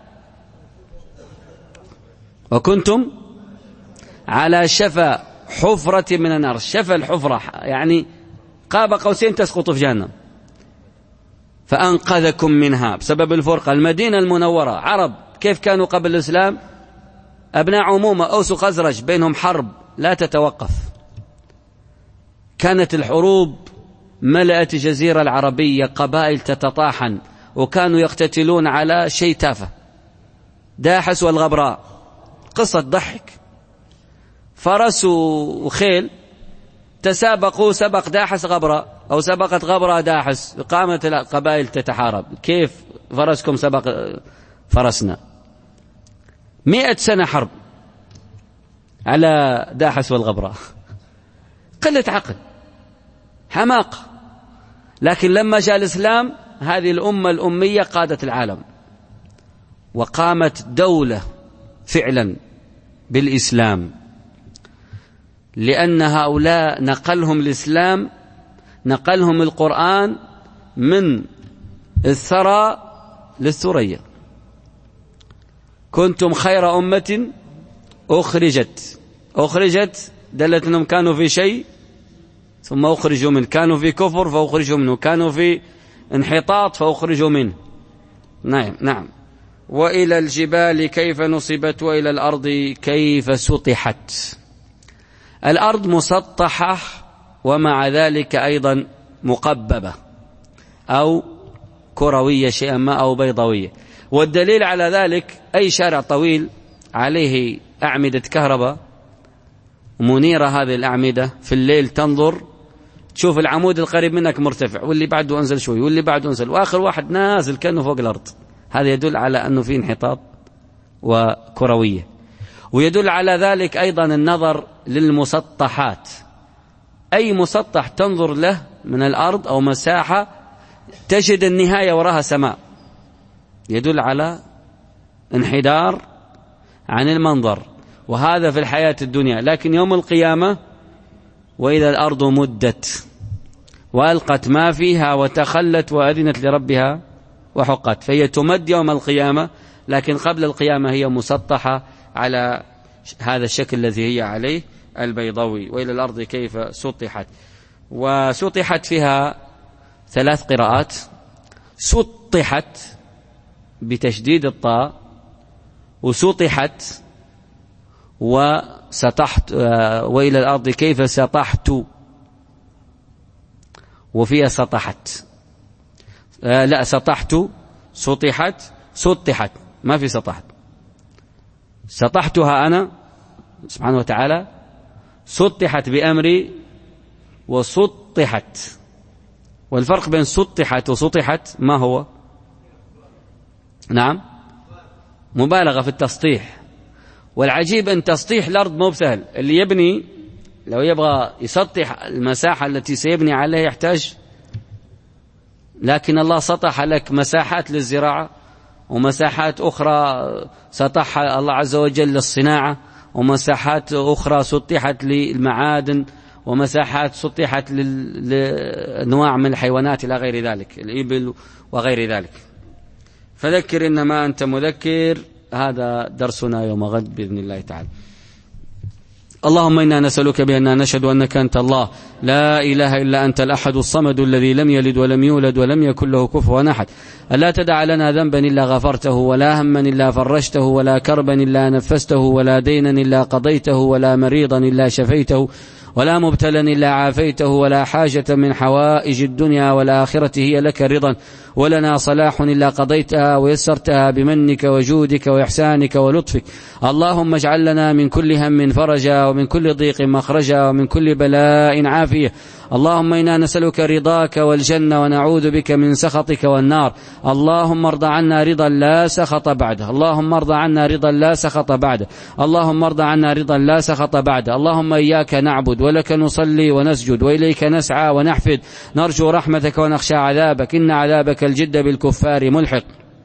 وكنتم على شفا حفرة من النار. شفا الحفرة يعني قاب قوسين تسقط في جهنم، فأنقذكم منها بسبب الفرقة. المدينة المنورة عرب كيف كانوا قبل الإسلام؟ أبناء عمومة أوس وخزرج بينهم حرب لا تتوقف، كانت الحروب ملأت الجزيرة العربية، قبائل تتطاحن وكانوا يقتتلون على شيء تافه. داحس والغبراء قصة ضحك، فرس وخيل تسابقوا، سبق داحس غبراء أو سبقت غبراء داحس، قامت القبائل تتحارب، كيف فرسكم سبق فرسنا؟ مئة سنة حرب على داحس والغبراء، قلة عقل حماقة. لكن لما جاء الإسلام هذه الأمة الأمية قادت العالم، وقامت دولة فعلا بالإسلام، لأن هؤلاء نقلهم الإسلام، نقلهم القرآن من الثرى للثريا. كنتم خير أمة أخرجت، أخرجت دلت أنهم كانوا في شيء ثم أخرجوا منه، كانوا في كفر فأخرجوا منه، كانوا في انحطاط فأخرجوا منه. نعم نعم. وإلى الجبال كيف نصبت وإلى الأرض كيف سطحت. الأرض مسطحة ومع ذلك أيضا مقببة أو كروية شيئا ما أو بيضاوية. والدليل على ذلك أي شارع طويل عليه أعمدة كهرباء منيرة، هذه الأعمدة في الليل تنظر تشوف العمود القريب منك مرتفع واللي بعده أنزل شوي واللي بعده أنزل وآخر واحد نازل كأنه فوق الأرض. هذا يدل على أنه في انحطاط وكروية. ويدل على ذلك أيضا النظر للمسطحات. أي مسطح تنظر له من الأرض أو مساحة تجد النهاية وراها سماء، يدل على انحدار عن المنظر، وهذا في الحياة الدنيا. لكن يوم القيامة وإذا الأرض مدت وألقت ما فيها وتخلت وأذنت لربها وحقت، فهي تمد يوم القيامة، لكن قبل القيامة هي مسطحة على هذا الشكل الذي هي عليه البيضوي. وإلى الأرض كيف سطحت، وسطحت فيها ثلاث قراءات: سطحت بتشديد الطاء، وسطحت، وسطحت، وإلى الأرض كيف سطحت، وفيها سطحت. لا، سطحت، سطحت، سطحت، ما في سطحت. سطحتها أنا سبحانه وتعالى، سطحت بأمري وسطحت. والفرق بين سطحت وسطحت ما هو؟ نعم، مبالغة في التسطيح. والعجيب أن تسطيح الأرض مو بسهل. اللي يبني لو يبغى يسطح المساحة التي سيبني عليها يحتاج، لكن الله سطح لك مساحات للزراعة، ومساحات أخرى سطحها الله عز وجل للصناعة، ومساحات أخرى سطحت للمعادن، ومساحات سطحت لأنواع من الحيوانات إلى غير ذلك، الإبل وغير ذلك. فذكر إنما أنت مذكر. هذا درسنا يوم غد بإذن الله تعالى. اللهم إنا نسألك بأننا نشهد أنك أنت الله لا إله إلا أنت الأحد الصمد الذي لم يلد ولم يولد ولم يكن له كفوا أحد، ألا تدع لنا ذنبا إلا غفرته، ولا هما إلا فرجته، ولا كربا إلا نفسته، ولا دينا إلا قضيته، ولا مريضا إلا شفيته، ولا مبتلا إلا عافيته، ولا حاجة من حوائج الدنيا والآخرة هي لك رضا ولنا صلاح إلا قضيتها ويسرتها بمنك وجودك وإحسانك ولطفك. اللهم اجعل لنا من كل هم فرجا، ومن كل ضيق مخرجا، ومن كل بلاء عافية. اللهم إنا نسألك رضاك والجنة، ونعوذ بك من سخطك والنار. اللهم ارض عنا رضا لا سخط بعده، اللهم ارض عنا رضا لا سخط بعده، اللهم ارض عنا رضا لا سخط بعده. اللهم إياك نعبد ولك نصلي ونسجد، وإليك نسعى ونحفد، نرجو رحمتك ونخشى عذابك، إن عذابك الجد بالكفار ملحق.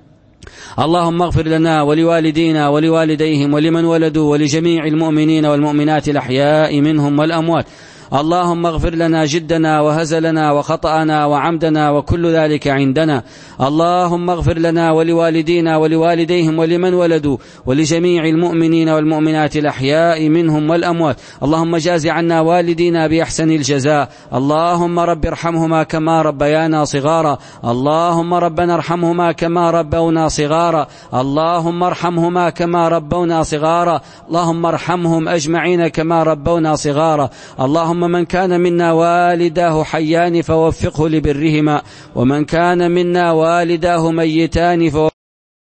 اللهم اغفر لنا ولوالدينا ولوالديهم ولمن ولدوا ولجميع المؤمنين والمؤمنات الأحياء منهم والأموات. اللهم اغفر لنا جدنا وهزلنا وخطأنا وعمدنا وكل ذلك عندنا. اللهم اغفر لنا ولوالدينا ولوالديهم ولمن ولدوا ولجميع المؤمنين والمؤمنات الأحياء منهم والأموات. اللهم جاز عنا والدينا بأحسن الجزاء. اللهم رب ارحمهما كما ربيانا صغارا. اللهم ربنا ارحمهما كما ربونا صغارا. اللهم ارحمهما كما ربونا صغارا. اللهم ارحمهم أجمعين كما ربونا صغارا. اللهم من كان منا والداه حيان فوفقه لبرهما، ومن كان منا والداه ميتان فوفقه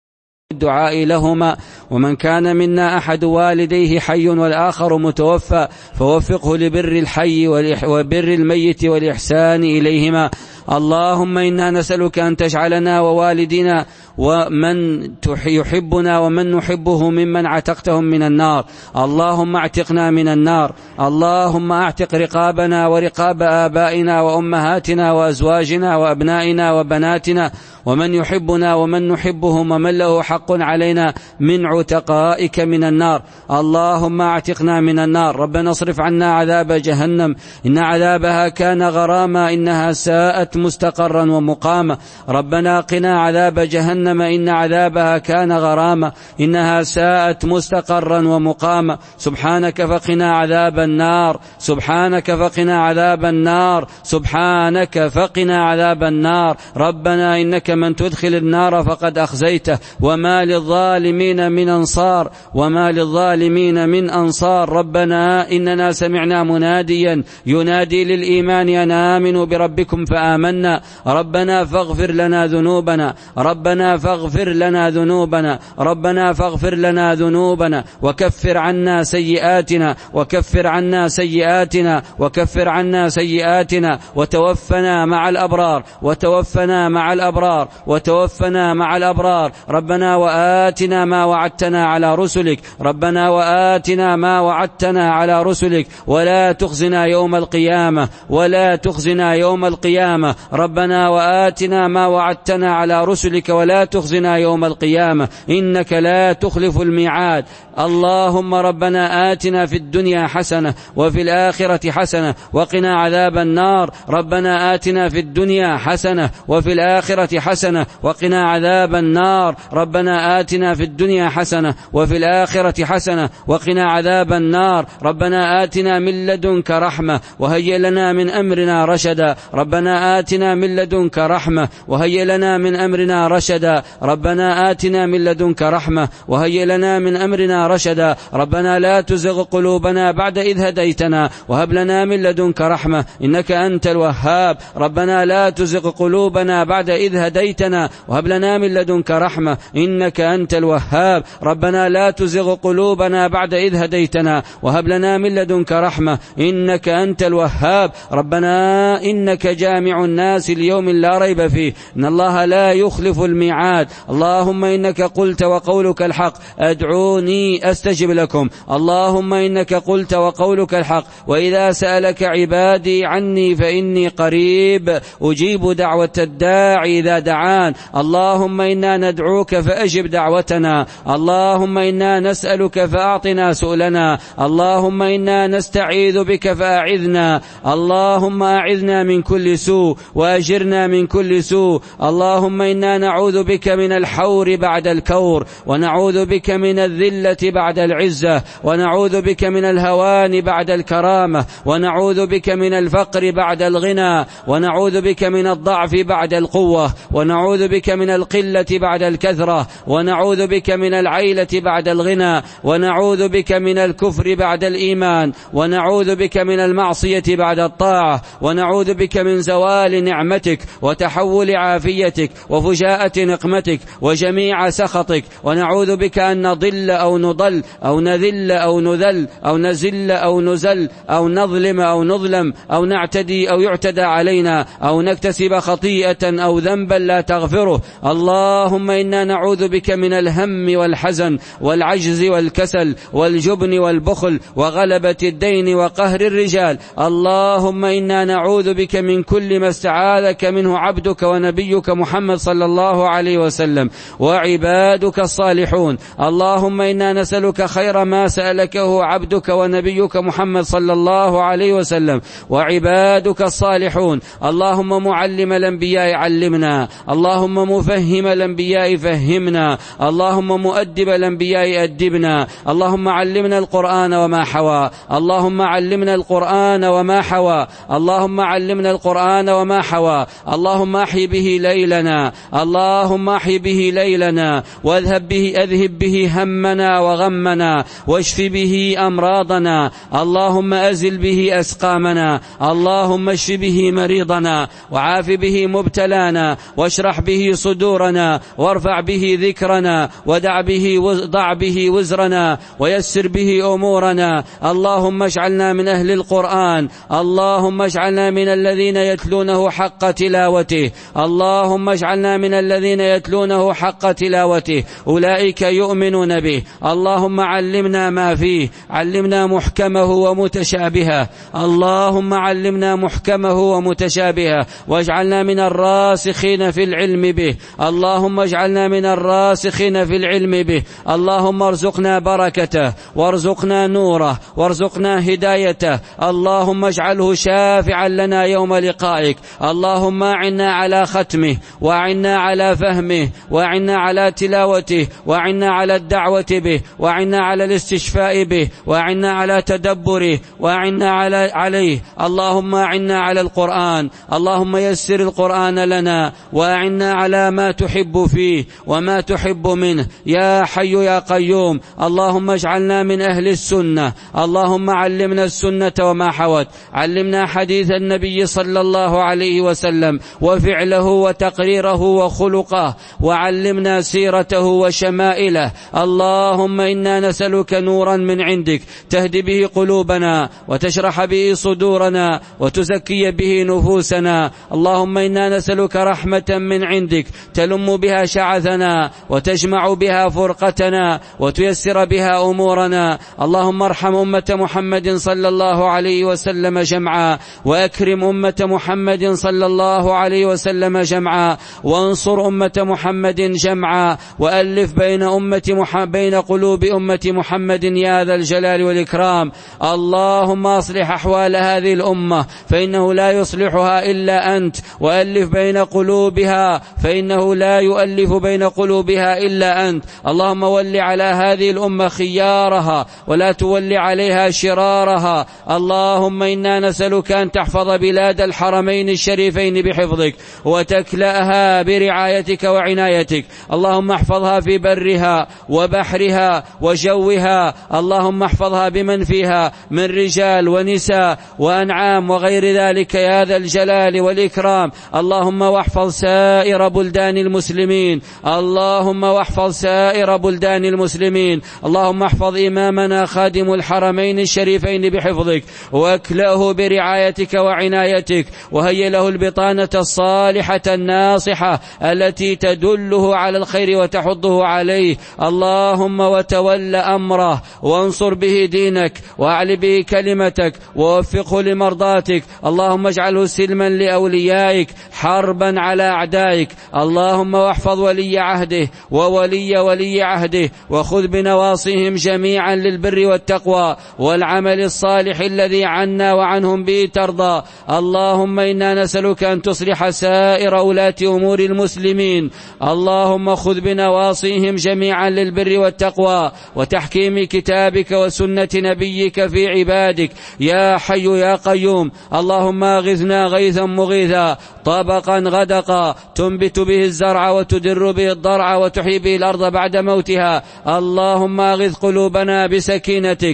الدعاء لهما، ومن كان منا أحد والديه حي والآخر متوفى فوفقه لبر الحي وبر الميت والإحسان إليهما. اللهم إنا نسألك أن تجعلنا ووالدنا ومن يحبنا ومن نحبه ممن عتقتهم من النار. اللهم اعتقنا من النار. اللهم اعتق رقابنا ورقاب آبائنا وأمهاتنا وأزواجنا وأبنائنا وبناتنا ومن يحبنا ومن نحبهم ومن له حق علينا من عتقائك من النار. اللهم اعتقنا من النار. ربنا اصرف عنا عذاب جهنم إن عذابها كان غراما إنها ساءت مستقرا ومقاما. ربنا قنا عذاب جهنم إن عذابها كان غراما إنها ساءت مستقرا ومقاما. سبحانك فقنا عذاب النار. سبحانك فقنا عذاب النار. سبحانك فقنا عذاب النار. ربنا إنك من تدخل النار فقد أخزيته وما للظالمين من أنصار وما للظالمين من أنصار. ربنا إننا سمعنا مناديا ينادي للإيمان أن آمنوا بربكم فآمنا آمنا ربنا فاغفر لنا ذنوبنا ربنا فاغفر لنا ذنوبنا ربنا فاغفر لنا ذنوبنا وكفر عنا سيئاتنا وكفر عنا سيئاتنا وكفر عنا سيئاتنا وتوفنا مع الأبرار وتوفنا مع الأبرار وتوفنا مع الأبرار. ربنا وآتنا ما وعدتنا على رسلك ربنا وآتنا ما وعدتنا على رسلك ولا تخزنا يوم القيامة ولا تخزنا يوم القيامة. ربنا وآتنا ما وعدتنا على رسلك ولا تخزنا يوم القيامة إنك لا تخلف الميعاد. اللهم ربنا آتنا في الدنيا حسنة وفي الآخرة حسنة وقنا عذاب النار. ربنا آتنا في الدنيا حسنة وفي الآخرة حسنة وقنا عذاب النار. ربنا آتنا في الدنيا حسنة وفي الآخرة حسنة وقنا عذاب النار. ربنا آتنا من لدنك رحمة وهيئ لنا من أمرنا رشدا. ربنا آتنا من لدنك رحمة وهيئ لنا من أمرنا رشدا. ربنا آتنا من لدنك رحمة وهيئ لنا من أمرنا رشدا. ربنا لا تزغ قلوبنا بعد إذ هديتنا وهب لنا من لدنك رحمة إنك أنت الوهاب. ربنا لا تزغ قلوبنا بعد إذ هديتنا وهب لنا من لدنك رحمة إنك أنت الوهاب. ربنا لا تزغ قلوبنا بعد إذ هديتنا وهب لنا من لدنك رحمة إنك أنت الوهاب. ربنا إنك جامع الناس ليوم لا ريب فيه إن الله لا يخلف الميعاد. اللهم إنك قلت وقولك الحق أدعوني أستجب لكم. اللهم إنك قلت وقولك الحق وإذا سألك عبادي عني فإني قريب أجيب دعوة الداعي إذا دعان. اللهم إنا ندعوك فأجب دعوتنا. اللهم إنا نسألك فأعطنا سؤلنا. اللهم إنا نستعيذ بك فأعذنا. اللهم أعذنا من كل سوء وأجرنا من كل سوء. اللهم إنا نعوذ بك من الحور بعد الكور ونعوذ بك من الذلة بعد العزة ونعوذ بك من الهوان بعد الكرامة ونعوذ بك من الفقر بعد الغنى ونعوذ بك من الضعف بعد القوة ونعوذ بك من القلة بعد الكثرة ونعوذ بك من العيلة بعد الغنى ونعوذ بك من الكفر بعد الإيمان ونعوذ بك من المعصية بعد الطاعة ونعوذ بك من زوال نعمتك وتحول عافيتك وفجاءة نقمتك وجميع سخطك. ونعوذ بك أن نضل أو نضل أو نذل أو نذل أو نزل أو نزل أو نظلم أو نظلم أو نعتدي أو يعتدى علينا أو نكتسب خطيئة أو ذنبا لا تغفره. اللهم إنا نعوذ بك من الهم والحزن والعجز والكسل والجبن والبخل وغلبة الدين وقهر الرجال. اللهم إنا نعوذ بك من كل ما استعاذك منه عبدك ونبيك محمد صلى الله عليه وسلم وعبادك الصالحون. اللهم إنا نسألك خير ما سألكه عبدك ونبيك محمد صلى الله عليه وسلم وعبادك الصالحون. اللهم معلم الأنبياء علمنا. اللهم مفهم الأنبياء فهمنا. اللهم مؤدب الأنبياء أدبنا. اللهم علمنا القرآن وما حوى. اللهم علمنا القرآن وما حوى. اللهم علمنا القرآن وما حوى. اللهم أحي به ليلنا. اللهم أحي به ليلنا واذهب به أذهب به همنا وغمنا واشف به أمراضنا. اللهم أزل به أسقامنا. اللهم اشف به مريضنا وعاف به مبتلانا واشرح به صدورنا وارفع به ذكرنا ودع به ضع به وزرنا ويسر به أمورنا. اللهم اجعلنا من أهل القرآن. اللهم اجعلنا من الذين يتلونه حق تلاوته. اللهم اجعلنا من الذين يتلونه حق تلاوته أولئك يؤمنون به. اللهم علمنا ما فيه علمنا محكمه ومتشابهه. اللهم علمنا محكمه ومتشابهه واجعلنا من الراسخين في العلم به. اللهم اجعلنا من الراسخين في العلم به. اللهم ارزقنا بركته وارزقنا نوره وارزقنا هدايته. اللهم اجعله شافعا لنا يوم لقائك. اللهم أعنا على ختمه وأعنا على فهمه وأعنا على تلاوته وأعنا على الدعوة به وأعنا على الاستشفاء به وأعنا على تدبره وأعنا على عليه. اللهم أعنا على القرآن. اللهم يسر القرآن لنا وأعنا على ما تحب فيه وما تحب منه يا حي يا قيوم. اللهم اجعلنا من أهل السنة. اللهم علمنا السنة وما حوت. علمنا حديث النبي صلى الله عليه وسلم وفعله وتقريره وخلقه، وعلمنا سيرته وشمائله. اللهم إنا نسألك نورا من عندك تهدي به قلوبنا وتشرح به صدورنا وتزكي به نفوسنا. اللهم إنا نسألك رحمة من عندك تلم بها شعثنا وتجمع بها فرقتنا وتيسر بها أمورنا. اللهم ارحم أمة محمد صلى الله عليه وسلم جمعا، وأكرم أمة محمد صلى الله عليه وسلم جمعا، وانصر أمة محمد جمعا، وألف بين أمة محمد بين قلوب أمة محمد يا ذا الجلال والإكرام. اللهم أصلح أحوال هذه الأمة فإنه لا يصلحها إلا أنت، وألف بين قلوبها فإنه لا يؤلف بين قلوبها إلا أنت. اللهم ول على هذه الأمة خيارها ولا تول عليها شرارها. اللهم إنا نسألك أن تحفظ بلاد الحرمين الشريفين بحفظك وتكلأها برعايتك وعنايتك. اللهم احفظها في برها وبحرها وجوها. اللهم احفظها بمن فيها من رجال ونساء وأنعام وغير ذلك يا ذا الجلال والإكرام. اللهم واحفظ سائر بلدان المسلمين. اللهم واحفظ سائر بلدان المسلمين. اللهم احفظ إمامنا خادم الحرمين الشريفين بحفظك واكلأه برعايتك وعنايتك، وهيئ له البطانة الصالحة الناصحة التي تدله على الخير وتحضه عليه. اللهم وتول أمره وانصر به دينك وأعل به كلمتك ووفقه لمرضاتك. اللهم اجعله سلما لأوليائك حربا على أعدائك. اللهم واحفظ ولي عهده وولي ولي عهده، وخذ بنواصيهم جميعا للبر والتقوى والعمل الصالح الذي عنا وعنهم به ترضى. اللهم إنا نسألك أن تصلح سائر ولاة أمور المسلمين. اللهم خذ بنواصيهم جميعا للبر والتقوى وتحكيم كتابك وسنة نبيك في عبادك يا حي يا قيوم. اللهم أغثنا غيثا مغيثا طبقا غدقا تنبت به الزرع وتدر به الضرع وتحيي به الأرض بعد موتها. اللهم أغث قلوبنا بسكينتك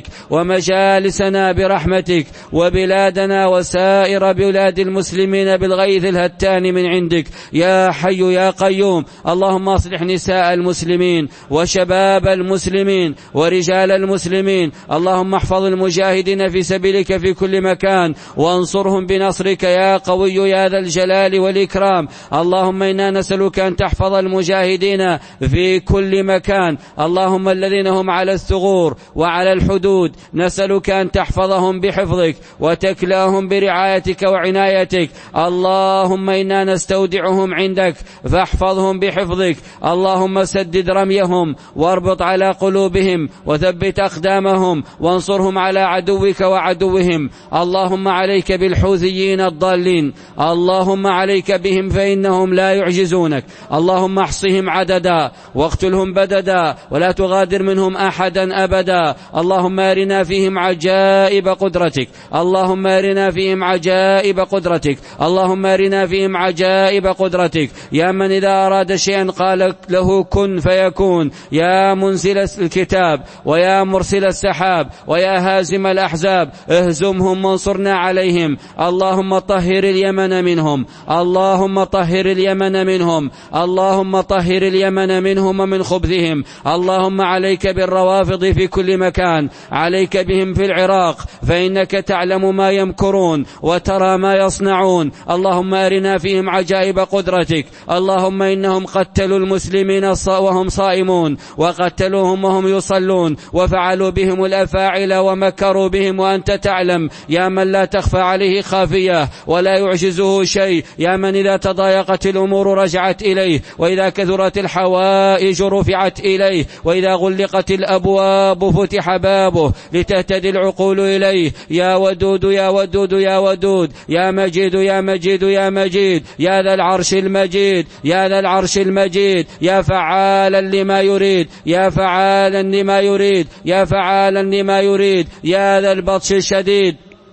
ومجالسنا برحمتك وبلادنا وسائر بلاد المسلمين بالغيث الهتان من عندك يا حي يا قيوم. اللهم أصلح نساء المسلمين وشباب المسلمين ورجال المسلمين. اللهم احفظ المجاهدين في سبيلك في كل مكان وانصرهم بنصرك يا قوي يا ذا الجلال والإكرام. اللهم إنا نسألك أن تحفظ المجاهدين في كل مكان. اللهم الذين هم على الثغور وعلى الحدود نسألك أن تحفظهم بحفظك وتكلاهم برعايتك وعنايتك. اللهم إنا نستودعهم عندك فاحفظهم بحفظك. اللهم سدد رميهم واربط على قلوبهم وثبت أقدامهم وانصرهم على عدوك وعدوهم. اللهم عليك بالحوثيين الضالين. اللهم عليك بهم فإنهم لا يعجزونك. اللهم احصهم عددا واقتلهم بددا ولا تغادر منهم أحدا أبدا. اللهم أرنا فيهم عجائب قدرتك. اللهم أرنا فيهم عجائب قدرتك. اللهم أرنا فيهم عجائب قدرتك يا من إذا أراد شيئا قال له كن فيكون. يا منزل الكتاب ويا مرسل السحاب ويا هازم الأحزاب اهزمهم وانصرنا عليهم. اللهم طهر اليمن منهم. اللهم طهر اليمن منهم. اللهم طهر اليمن منهم ومن خبثهم. اللهم عليك بالروافض في كل مكان. عليك بهم في العراق فإنك تعلم ما يمكرون وترى ما يصنعون. اللهم أرنا فيهم عجائب قدرتك. اللهم إنهم قتلوا المسلمين وهم صائمون وقتلوهم وهم يصلون وفعلوا بهم الأفاعل ومكروا بهم وأنت تعلم يا من لا تخفى عليه خافية ولا يعجزه شيء. يا من إذا تضايقت الأمور رجعت إليه وإذا كثرت الحوائج رفعت إليه وإذا غلقت الأبواب فتح بابه لتهتدي العقول إليه. يا ودود يا ودود يا ودود يا مجيد يا مجيد يا مجيد يا ذا العرش المجيد يا ذا العرش المجيد يا فعالا لما يريد يا فعالا لما يريد يا فعالا لما يريد يا ذا البطش الشديد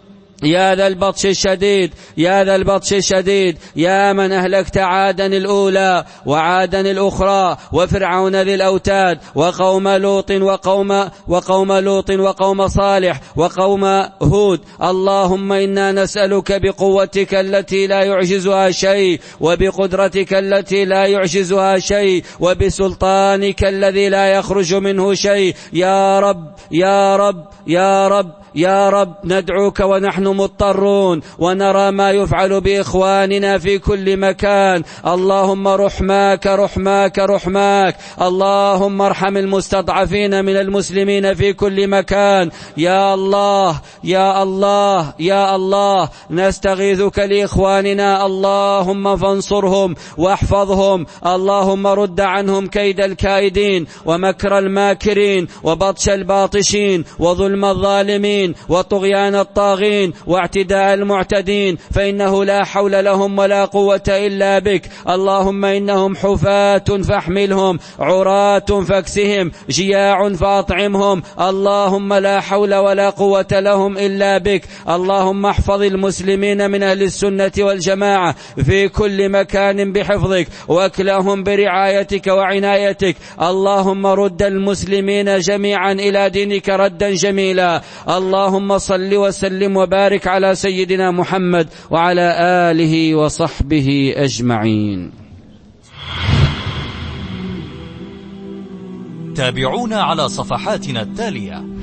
يا ذا البطش الشديد يا ذا البطش الشديد يا من أهلكت عادا الأولى وعادا الأخرى وفرعون ذي الأوتاد وقوم لوط وقوم وقوم لوط وقوم صالح وقوم هود. اللهم إنا نسألك بقوتك التي لا يعجزها شيء وبقدرتك التي لا يعجزها شيء وبسلطانك الذي لا يخرج منه شيء. يا رب يا رب يا رب يا رب ندعوك ونحن مضطرون ونرى ما يفعل بإخواننا في كل مكان. اللهم رحماك رحماك رحماك. اللهم ارحم المستضعفين من المسلمين في كل مكان. يا الله يا الله يا الله نستغيثك لإخواننا. اللهم فانصرهم واحفظهم. اللهم رد عنهم كيد الكائدين ومكر الماكرين وبطش الباطشين وظلم الظالمين وطغيان الطاغين واعتداء المعتدين، فإنه لا حول لهم ولا قوة إلا بك. اللهم إنهم حفاة فاحملهم، عراة فاكسهم، جياع فأطعمهم. اللهم لا حول ولا قوة لهم إلا بك. اللهم احفظ المسلمين من أهل السنة والجماعة في كل مكان بحفظك واكلهم برعايتك وعنايتك. اللهم رد المسلمين جميعا إلى دينك ردا جميلا. اللهم صل وسلم وبارك على سيدنا محمد وعلى آله وصحبه أجمعين. تابعونا على صفحاتنا التالية: